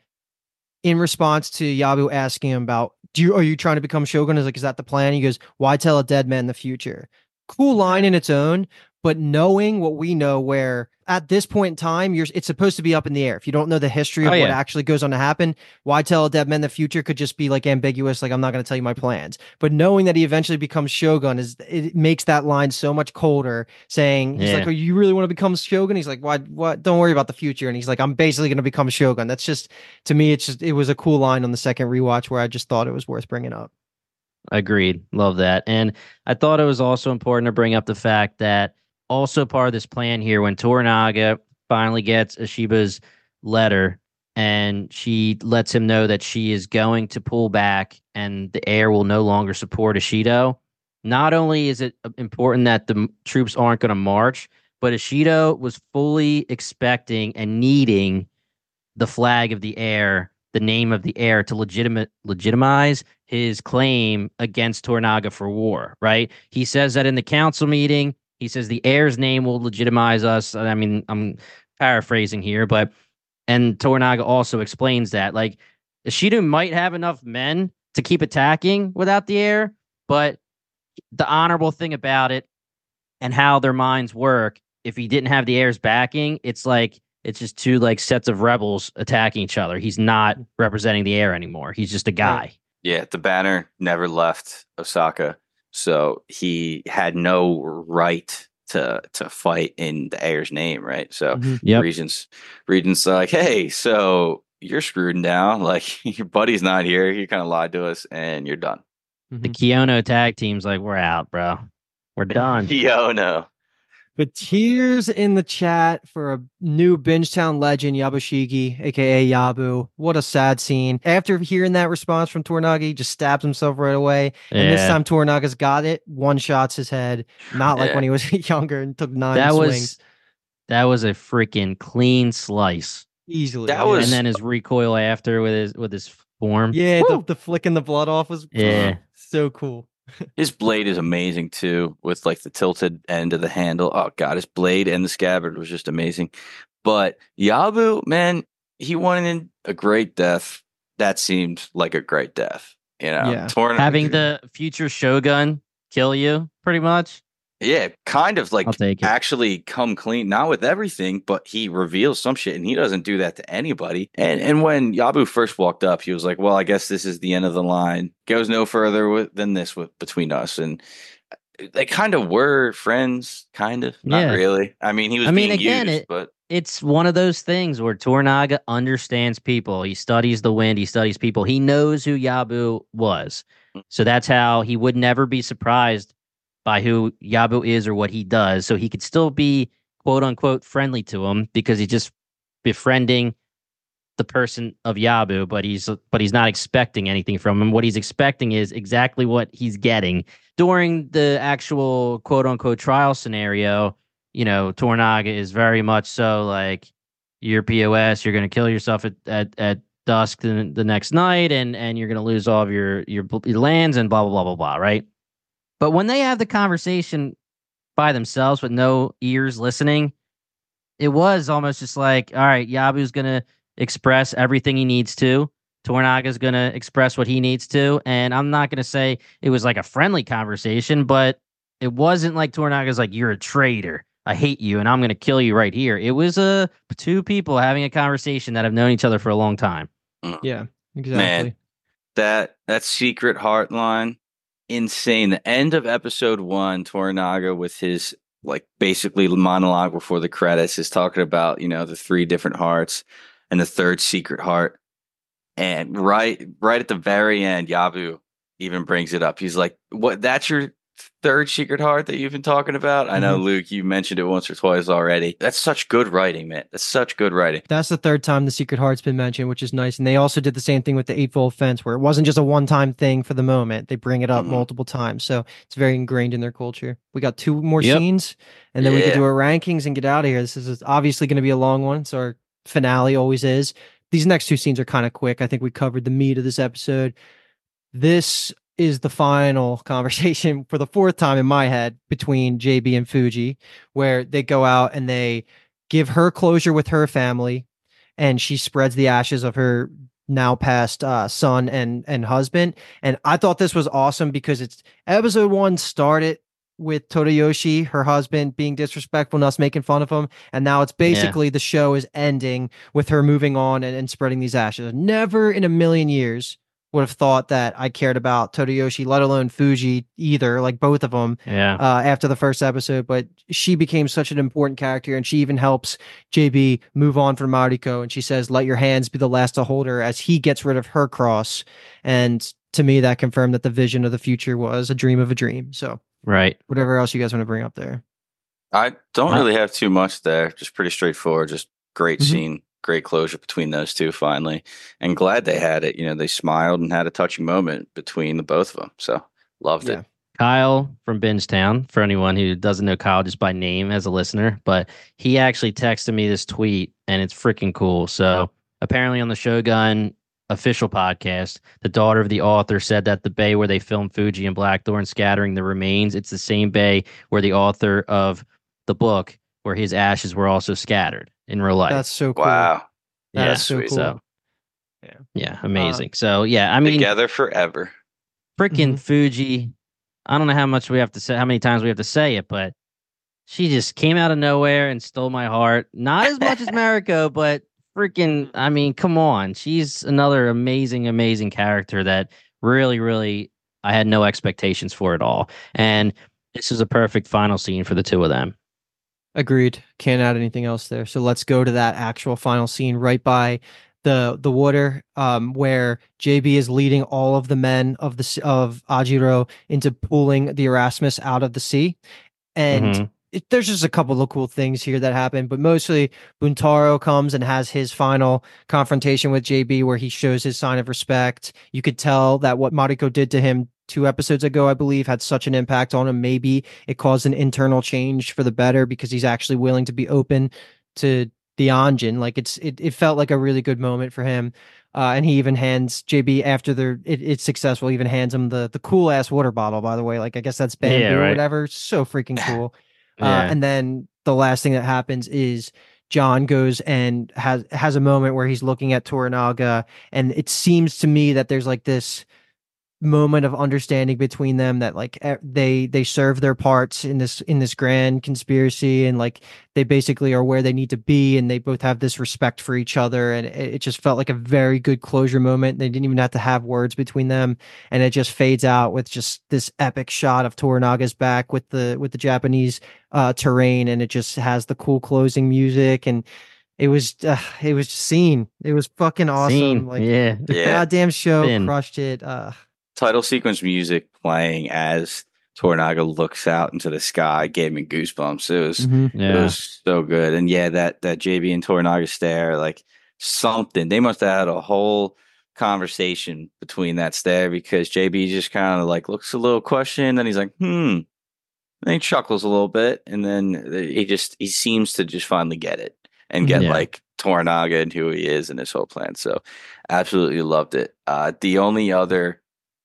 in response to Yabu asking him about, "Do you are you trying to become Shogun?" Is like, is that the plan? He goes, "Why tell a dead man the future?" Cool line in its own, but knowing what we know, where at this point in time, you're it's supposed to be up in the air. If you don't know the history of Oh, what yeah. actually goes on to happen, why tell a dead man the future could just be like ambiguous, like I'm not going to tell you my plans. But knowing that he eventually becomes Shogun is it makes that line so much colder. Saying he's Yeah. like, "Oh, you really want to become Shogun?" He's like, "Why? What? Don't worry about the future." And he's like, "I'm basically going to become Shogun." That's just to me, it's just it was a cool line on the second rewatch where I just thought it was worth bringing up. Agreed. Love that. And I thought it was also important to bring up the fact that also part of this plan here, when Toranaga finally gets Ashiba's letter and she lets him know that she is going to pull back and the heir will no longer support Ishido, not only is it important that the m- troops aren't going to march, but Ishido was fully expecting and needing the flag of the heir, the name of the heir, to legitimate legitimize his claim against Tornaga for war, right? He says that in the council meeting. He says the heir's name will legitimize us. I mean, I'm paraphrasing here, but and Tornaga also explains that like Ishido might have enough men to keep attacking without the heir, but the honorable thing about it and how their minds work, if he didn't have the heir's backing, it's like it's just two like sets of rebels attacking each other. He's not representing the heir anymore. He's just a guy. Right. Yeah, the banner never left Osaka, so he had no right to to fight in the heir's name, right? So Mhm. Yep. Regents, Regents are like, hey, so you're screwed now. Like your buddy's not here. You kind of lied to us, and you're done. The Kyono tag team's like, we're out, bro. We're done. Yo, no. But tears in the chat for a new Bingetown legend, Yabushiki, aka Yabu. What a sad scene. After hearing that response from Tornaga, he just stabs himself right away. And this Yeah. time Tornaga's got it, one shots his head. Not like Yeah. when he was younger and took nine That swings. was that was a freaking clean slice. Easily. That yeah. was- And then his recoil after with his with his form. Yeah, the, Woo! the flicking the blood off was Yeah. so cool. His blade is amazing too, with like the tilted end of the handle. Oh god, his blade and the scabbard was just amazing. But Yabu, man, he wanted a great death. That seemed like a great death. You know, Yeah. Torn- Having the future Shogun kill you, pretty much. yeah, kind of like I'll take it. actually come clean, not with everything, but he reveals some shit, and he doesn't do that to anybody. And and when Yabu first walked up, he was like, "Well, I guess this is the end of the line. Goes no further with, than this with, between us." And they kind of were friends, kind of, not Yeah. really. I mean, he was I mean, being again, used, it- but It's one of those things where Tornaga understands people. He studies the wind. He studies people. He knows who Yabu was. So that's how he would never be surprised by who Yabu is or what he does. So he could still be quote unquote friendly to him because he's just befriending the person of Yabu, but he's but he's not expecting anything from him. What he's expecting is exactly what he's getting during the actual quote unquote trial scenario. You know, Tornaga is very much so like, you're P O S, you're going to kill yourself at, at, at dusk the, the next night, and and you're gonna lose all of your your your lands and blah blah blah blah blah, right? But when they have the conversation by themselves with no ears listening, it was almost just like, all right, Yabu's gonna express everything he needs to. Tornaga's gonna express what he needs to, and I'm not gonna say it was like a friendly conversation, but it wasn't like Tornaga's like, you're a traitor, I hate you, and I'm gonna kill you right here. It was uh, two people having a conversation that have known each other for a long time. Yeah, exactly. Man, that that secret heart line, insane. The end of episode one, Toranaga with his like basically monologue before the credits is talking about, you know, the three different hearts and the third secret heart. And right right at the very end, Yabu even brings it up. He's like, what, that's your third secret heart that you've been talking about? Mm-hmm. I know, Luke, you mentioned it once or twice already. That's such good writing, man. That's such good writing. That's the third time the secret heart's been mentioned, which is nice. And they also did the same thing with the eightfold fence, where it wasn't just a one-time thing for the moment. They bring it up mm-hmm. multiple times. So it's very ingrained in their culture. We got two more yep. scenes, and then yeah. we can do our rankings and get out of here. This is obviously going to be a long one, so our finale always is. These next two scenes are kind of quick. I think we covered the meat of this episode. This is the final conversation for the fourth time in my head between J B and Fuji, where they go out and they give her closure with her family, and she spreads the ashes of her now passed uh, son and and husband. And I thought this was awesome because it's episode one started with Tadayoshi, her husband, being disrespectful and us making fun of him. And now it's basically yeah. the show is ending with her moving on and, and spreading these ashes. Never in a million years would have thought that I cared about Tadayoshi, let alone Fuji either, like both of them yeah. uh, after the first episode. But she became such an important character, and she even helps J B move on from Mariko. And she says, let your hands be the last to hold her, as he gets rid of her cross. And to me, that confirmed that the vision of the future was a dream of a dream. So right. whatever else you guys want to bring up there. I don't really have too much there. Just pretty straightforward. Just great Mm-hmm. scene. Great closure between those two finally, and glad they had it. You know, they smiled and had a touching moment between the both of them. So loved Yeah. it. Kyle from Bingetown, for anyone who doesn't know Kyle just by name as a listener, but he actually texted me this tweet, and it's freaking cool. So apparently on the Shogun official podcast, the daughter of the author said that the bay where they filmed Fuji and Blackthorn scattering the remains, it's the same bay where the author of the book, where his ashes were also scattered in real life. That's so cool. Wow. That's yeah, so cool. So, yeah. Yeah, amazing. Uh, so yeah, I mean, together forever. Freaking mm-hmm. Fuji. I don't know how much we have to say, how many times we have to say it, but she just came out of nowhere and stole my heart. Not as much as Mariko, but freaking, I mean, come on. She's another amazing, amazing character that really, really, I had no expectations for at all. And this is a perfect final scene for the two of them. Agreed. Can't add anything else there. So let's go to that actual final scene right by the the water, um, where J B is leading all of the men of the of Ajiro into pulling the Erasmus out of the sea, and Mm-hmm. it, there's just a couple of cool things here that happen. But mostly, Buntaro comes and has his final confrontation with J B, where he shows his sign of respect. You could tell that what Mariko did to him two episodes ago, I believe, had such an impact on him. Maybe it caused an internal change for the better because he's actually willing to be open to the Anjin. Like it's, it, it felt like a really good moment for him. Uh, and he even hands J B after the it, it's successful, even hands him the the cool ass water bottle, by the way. Like I guess that's bamboo Yeah, right. or whatever. So freaking cool. Yeah. Uh, and then the last thing that happens is John goes and has has a moment where he's looking at Toranaga, and it seems to me that there's like this moment of understanding between them that like they they serve their parts in this in this grand conspiracy, and like they basically are where they need to be, and they both have this respect for each other, and it, it just felt like a very good closure moment. They didn't even have to have words between them, and it just fades out with just this epic shot of Toranaga's back with the with the Japanese uh terrain, and it just has the cool closing music, and it was uh, it was just scene. It was fucking awesome. Scene. Like yeah. the Yeah. goddamn show Finn. crushed it. Uh Title sequence music playing as Toranaga looks out into the sky gave me goosebumps. It was mhm. Yeah. it was so good. And yeah, that that J B and Toranaga stare, like something. They must have had a whole conversation between that stare, because J B just kind of like looks a little questioned, then he's like, hmm. And he chuckles a little bit, and then he just he seems to just finally get it and get Yeah. like Toranaga and who he is and his whole plan. So absolutely loved it. Uh, the only other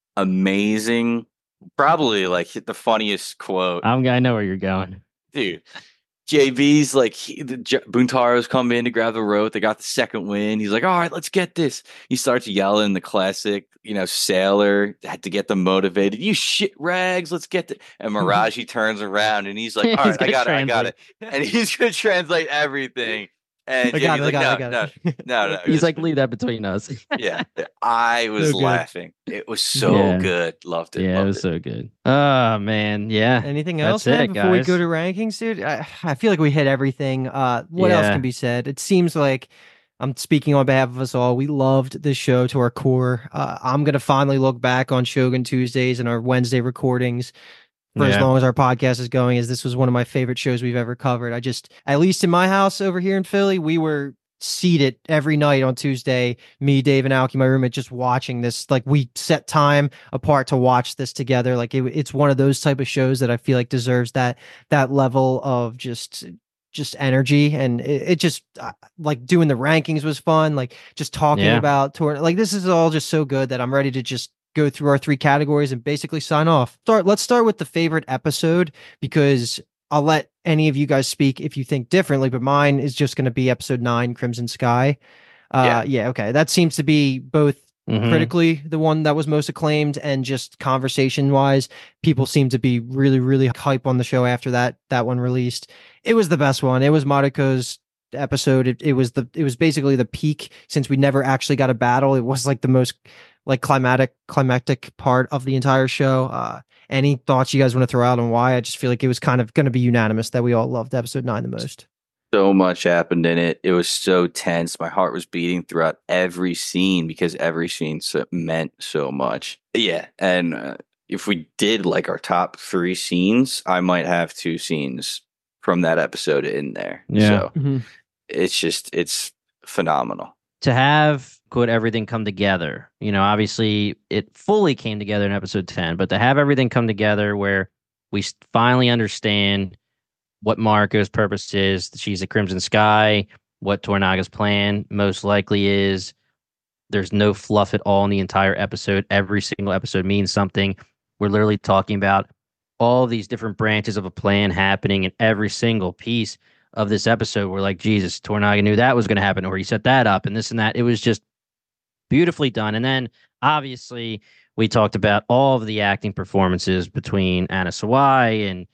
amazing, probably like the funniest quote. I'm, I know where you're going. Dude, J B's like, he, the J- Buntaro's come in to grab the rope. They got the second win. He's like, all right, let's get this. He starts yelling the classic, you know, sailor, had to get them motivated. You shit rags, let's get it. And Miraji turns around and he's like, all right, I got it, I got it. And he's going to translate everything. And I J got B's it, like, I no, got no, it, I got it. no, no. He's just- like, leave that between us. yeah, I was So good. laughing. It was so Yeah. good. Loved it. Yeah, loved it was so good. Oh man, yeah. Anything That's else, man, it, before we guys. go to rankings, dude? I, I feel like we hit everything. Uh, what else Yeah. can be said? It seems like I'm speaking on behalf of us all. We loved this show to our core. Uh, I'm gonna finally look back on Shogun Tuesdays and our Wednesday recordings for as Yeah. long as our podcast is going, as this was one of my favorite shows we've ever covered. I just, at least in my house over here in Philly, we were seated every night on Tuesday, me, Dave, and Alki, my roommate, just watching this. Like, we set time apart to watch this together. Like, it, it's one of those type of shows that I feel like deserves that that level of just just energy. And it, it just uh, like doing the rankings was fun. Like, just talking Yeah. about tour, like this is all just so good that I'm ready to just go through our three categories and basically sign off. Start. Let's start with the favorite episode, because I'll let any of you guys speak if you think differently, but mine is just going to be episode nine, Crimson Sky. Uh, yeah. yeah. Okay. That seems to be both Mhm. critically the one that was most acclaimed, and just conversation wise, people seem to be really, really hype on the show after that, that one released. It was the best one. It was Mariko's episode. It, it was the, it was basically the peak, since we never actually got a battle. It was like the most like climatic, climactic part of the entire show. Uh, Any thoughts you guys want to throw out on why? I just feel like it was kind of going to be unanimous that we all loved episode nine the most. So much happened in it. It was so tense. My heart was beating throughout every scene because every scene so, meant so much. Yeah. And uh, if we did like our top three scenes, I might have two scenes from that episode in there. Yeah. So Mm-hmm. it's just, it's phenomenal. To have quote everything come together, you know, obviously it fully came together in episode ten, but to have everything come together where we s- finally understand what Mariko's purpose is, that she's a Crimson Sky, what Toranaga's plan most likely is. There's no fluff at all in the entire episode. Every single episode means something. We're literally talking about all these different branches of a plan happening in every single piece of this episode. We're like, Jesus, Toranaga knew that was going to happen, or he set that up and this and that. It was just beautifully done. And then obviously we talked about all of the acting performances between Anna Sawai and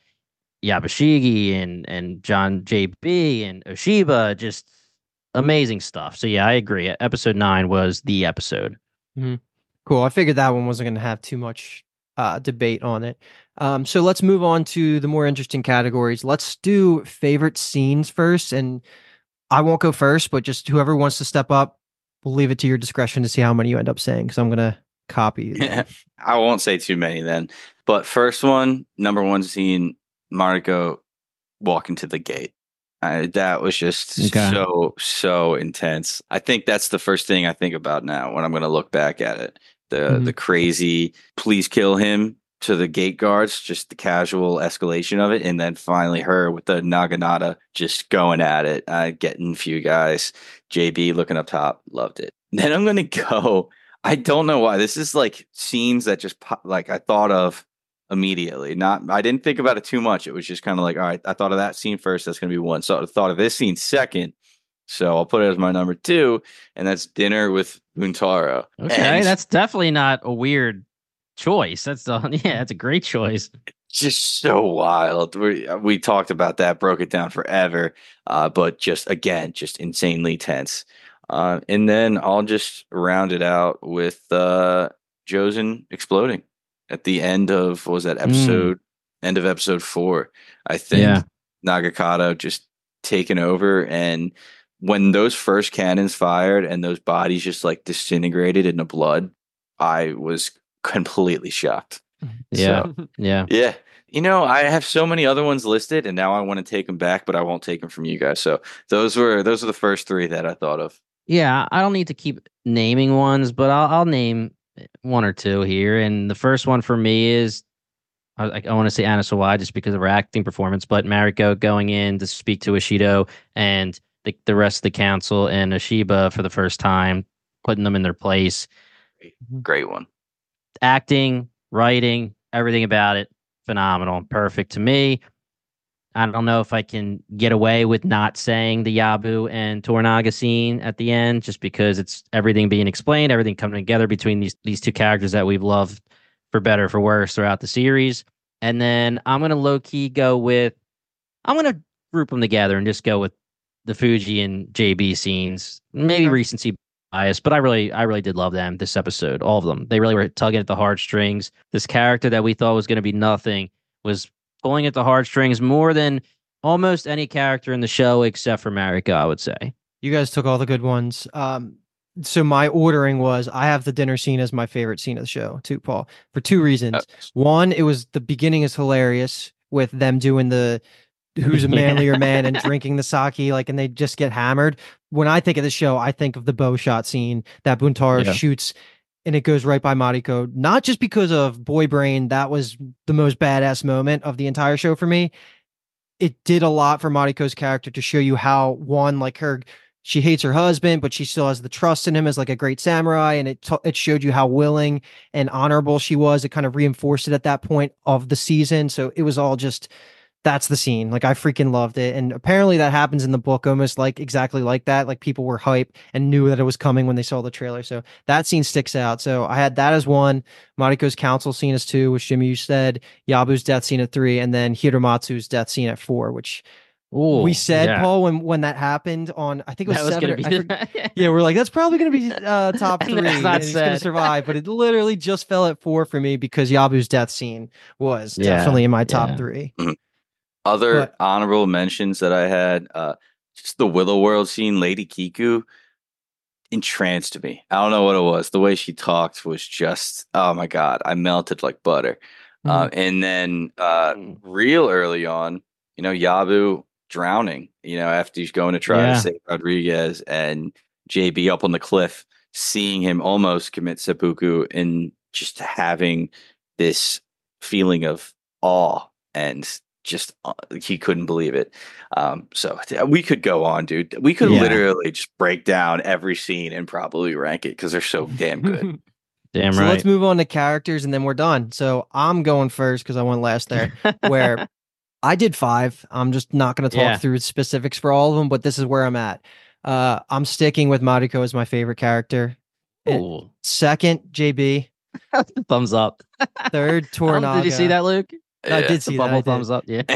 Yabashigi and and John J B and Oshiba. Just amazing stuff. So yeah, I agree. Episode nine was the episode. Cool. I figured that one wasn't going to have too much uh, debate on it. Um, so let's move on to the more interesting categories. Let's do favorite scenes first. And I won't go first, but just whoever wants to step up, we'll leave it to your discretion to see how many you end up saying, because I'm going to copy you. Yeah, I won't say too many then. But first one, number one scene, Mariko walking to the gate. Uh, that was just Okay. so, so intense. I think that's the first thing I think about now when I'm going to look back at it. The Mhm. the crazy, please kill him to the gate guards, just the casual escalation of it. And then finally her with the Naginata just going at it, uh, getting a few guys. J B looking up top, loved it. Then I'm going to go, I don't know why. This is like scenes that just pop, like I thought of immediately. Not, I didn't think about it too much. It was just kind of like, all right, I thought of that scene first. That's going to be one. So I thought of this scene second. So I'll put it as my number two, and that's dinner with Buntaro. Okay, And that's definitely not a weird choice. That's the yeah, that's a great choice. just so wild. We we talked about that, broke it down forever, uh, but just again, just insanely tense. Uh, and then I'll just round it out with uh, Josen exploding at the end of what was that episode? End of episode four, I think. Yeah. Nagakata just taking over, and when those first cannons fired and those bodies just like disintegrated into blood, I was completely shocked. Yeah. So, Yeah. yeah. You know, I have so many other ones listed, and now I want to take them back, but I won't take them from you guys. So those were those are the first three that I thought of. Yeah, I don't need to keep naming ones, but I'll, I'll name one or two here. And the first one for me is, I, I want to say Anna Sawai just because of her acting performance, but Mariko going in to speak to Ishido and the, the rest of the council and Ashiba for the first time, putting them in their place. Great one. Acting, writing, everything about it, phenomenal, perfect to me. I don't know if I can get away with not saying the Yabu and Toranaga scene at the end, just because it's everything being explained, everything coming together between these these two characters that we've loved for better or for worse throughout the series. And then I'm gonna low key go with I'm gonna group them together and just go with the Fuji and J B scenes. Maybe Okay. recency bias, but I really I really did love them this episode, all of them. They really were tugging at the heartstrings. This character that we thought was going to be nothing was pulling at the heartstrings more than almost any character in the show except for Mariko, I would say. You guys took all the good ones. Um, so my ordering was I have the dinner scene as my favorite scene of the show too, Paul, for two reasons. Uh, One, it was the beginning is hilarious with them doing the who's a manlier man and drinking the sake, like, and they just get hammered. When I think of the show, I think of the bow shot scene that Buntaro Yeah. shoots and it goes right by Mariko, not just because of Boy Brain. That was the most badass moment of the entire show for me. It did a lot for Mariko's character to show you how, one, like her, she hates her husband, but she still has the trust in him as like a great samurai. And it, t- it showed you how willing and honorable she was. It kind of reinforced it at that point of the season. So it was all just, that's the scene. Like, I freaking loved it. And apparently that happens in the book almost like exactly like that. Like, people were hype and knew that it was coming when they saw the trailer. So that scene sticks out. So I had that as one, Mariko's council scene as two, which Jimmy, you said, Yabu's death scene at three, and then Hiromatsu's death scene at four, which Ooh, we said, yeah. Paul, when, when that happened on, I think it was, That was seven. going or- to I be forget- yeah, we're like, that's probably going to be uh, top And three. that's And not he's going to said. survive. But it literally just fell at four for me because Yabu's death scene was Yeah, definitely in my top yeah. three. Other But- honorable mentions that I had, uh, just the Willow World scene, Lady Kiku entranced me. I don't know what it was. The way she talked was just, oh my God, I melted like butter. Uh, and then uh, Mm. real early on, you know, Yabu drowning, you know, after he's going to try Yeah. to save Rodriguez, and J B up on the cliff, seeing him almost commit seppuku, and just having this feeling of awe and just uh, he couldn't believe it. Um, so th- we could go on, dude. We could Yeah. literally just break down every scene and probably rank it because they're so damn good. Damn So right. let's move on to characters and then we're done. So I'm going first because I went last there, where I did five. I'm just not going to talk Yeah. through specifics for all of them, but this is where I'm at. Uh, I'm sticking with Mariko as my favorite character. Ooh. Second, J B. Thumbs up. Third, Oh, Toranaga. did you see that, Luke? I Yeah. did The see that. bubble I did. thumbs up. Yeah.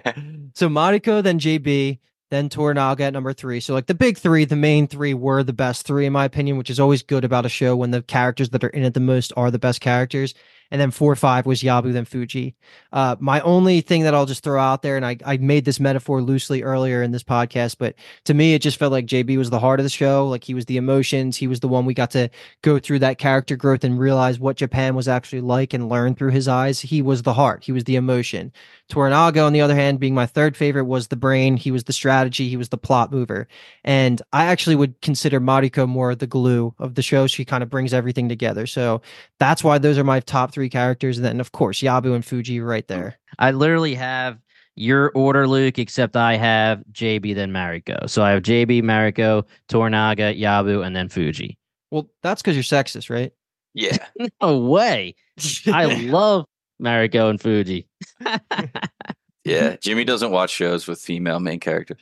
So Mariko, then J B, then Toranaga at number three. So like the big three, the main three were the best three in my opinion, which is always good about a show when the characters that are in it the most are the best characters. And then four, five was Yabu, then Fuji. Uh, my only thing that I'll just throw out there, and I, I made this metaphor loosely earlier in this podcast, but to me, it just felt like J B was the heart of the show. Like, he was the emotions. He was the one we got to go through that character growth and realize what Japan was actually like and learn through his eyes. He was the heart. He was the emotion. Toranaga, on the other hand, being my third favorite, was the brain. He was the strategy. He was the plot mover. And I actually would consider Mariko more the glue of the show. She kind of brings everything together. So that's why those are my top three characters. And then, of course, Yabu and Fuji right there. I literally have your order, Luke, except I have J B, then Mariko. So I have J B, Mariko, Toranaga, Yabu, and then Fuji. Well, that's because you're sexist, right? Yeah. No way. I love Mariko and Fuji. Yeah. Jimmy doesn't watch shows with female main characters.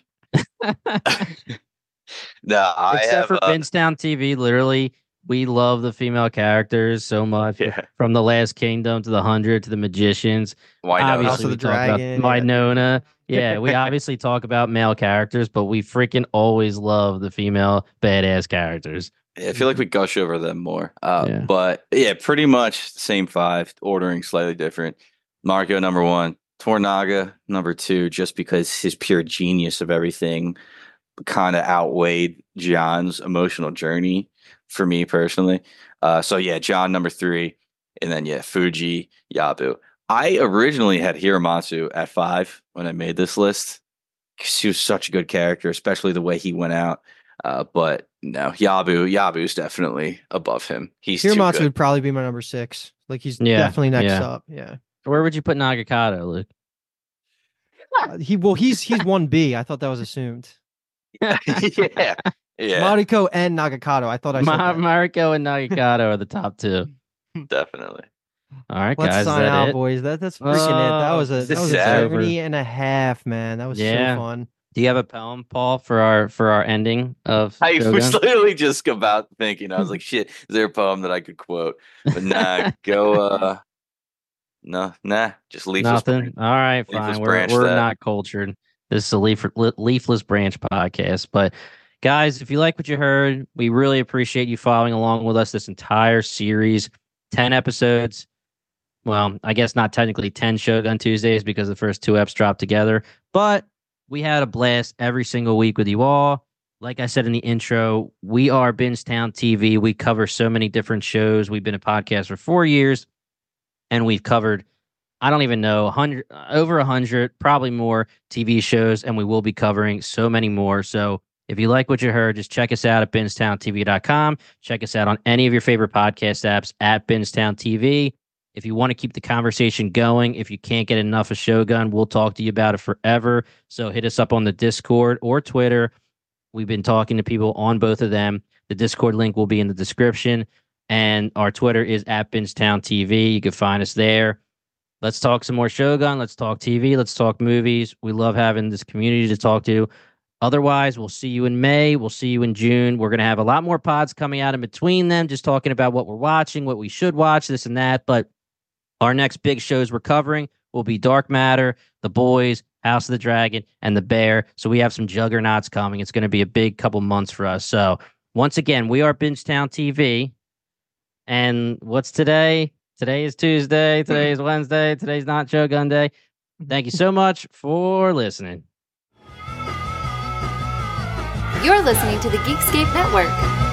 No, I Except have for uh, Benstown T V, literally, we love the female characters so much. Yeah. From the Last Kingdom to the Hundred to the Magicians. why not? Obviously, House of we the talk Dragon, about yeah. Winona. Yeah, we obviously talk about male characters, but we freaking always love the female badass characters. I feel like we gush over them more. Uh, Yeah. But yeah, pretty much the same five, ordering slightly different. Marco number one, Tornaga number two, just because his pure genius of everything kind of outweighed John's emotional journey for me personally. Uh, so yeah, John number three, and then yeah, Fuji, Yabu. I originally had Hiramatsu at five when I made this list because he was such a good character, especially the way he went out. Uh, but no, Yabu, Yabu's definitely above him. He's too Hiramatsu good. would probably be my number six. Like, he's Yeah, definitely next yeah. up. Yeah. Where would you put Nagakata, Luke? Uh, he well, he's he's one B. I thought that was assumed. yeah. Yeah. Mariko and Nagakato. I thought I said Ma- that. Mariko and Nagakato are the top two. Definitely. All right, Let's guys. sign is that out, it? boys. That that's freaking it. That Oh, was a this that was is a over. journey and a half, man. That was Yeah. so fun. Do you have a poem, Paul, for our for our ending of I Shogun? was literally just about thinking. I was like, "Shit, is there a poem that I could quote?" But nah, go. uh No, nah, just leafless. Nothing. All right, Leafless fine. We're branch we're that. not cultured. This is a leaf, leafless branch podcast. But guys, if you like what you heard, we really appreciate you following along with us this entire series. Ten episodes. Well, I guess not technically ten Shogun Tuesdays because the first two eps dropped together. But we had a blast every single week with you all. Like I said in the intro, we are Bingetown T V. We cover so many different shows. We've been a podcast for four years, and we've covered, I don't even know, one hundred, over one hundred, probably more T V shows, and we will be covering so many more. So if you like what you heard, just check us out at bingetown t v dot com. Check us out on any of your favorite podcast apps at Bingetown T V. If you want to keep the conversation going, if you can't get enough of Shogun, we'll talk to you about it forever. So hit us up on the Discord or Twitter. We've been talking to people on both of them. The Discord link will be in the description, and our Twitter is at Bingetown T V. You can find us there. Let's talk some more Shogun. Let's talk T V. Let's talk movies. We love having this community to talk to. Otherwise, we'll see you in May. We'll see you in June. We're going to have a lot more pods coming out in between them, just talking about what we're watching, what we should watch, this and that. But our next big shows we're covering will be Dark Matter, The Boys, House of the Dragon, and The Bear. So we have some juggernauts coming. It's going to be a big couple months for us. So once again, we are Bingetown T V. And what's today? Today is Tuesday. Today is Wednesday. Today's not Shogun Day. Thank you so much for listening. You're listening to the Geekscape Network.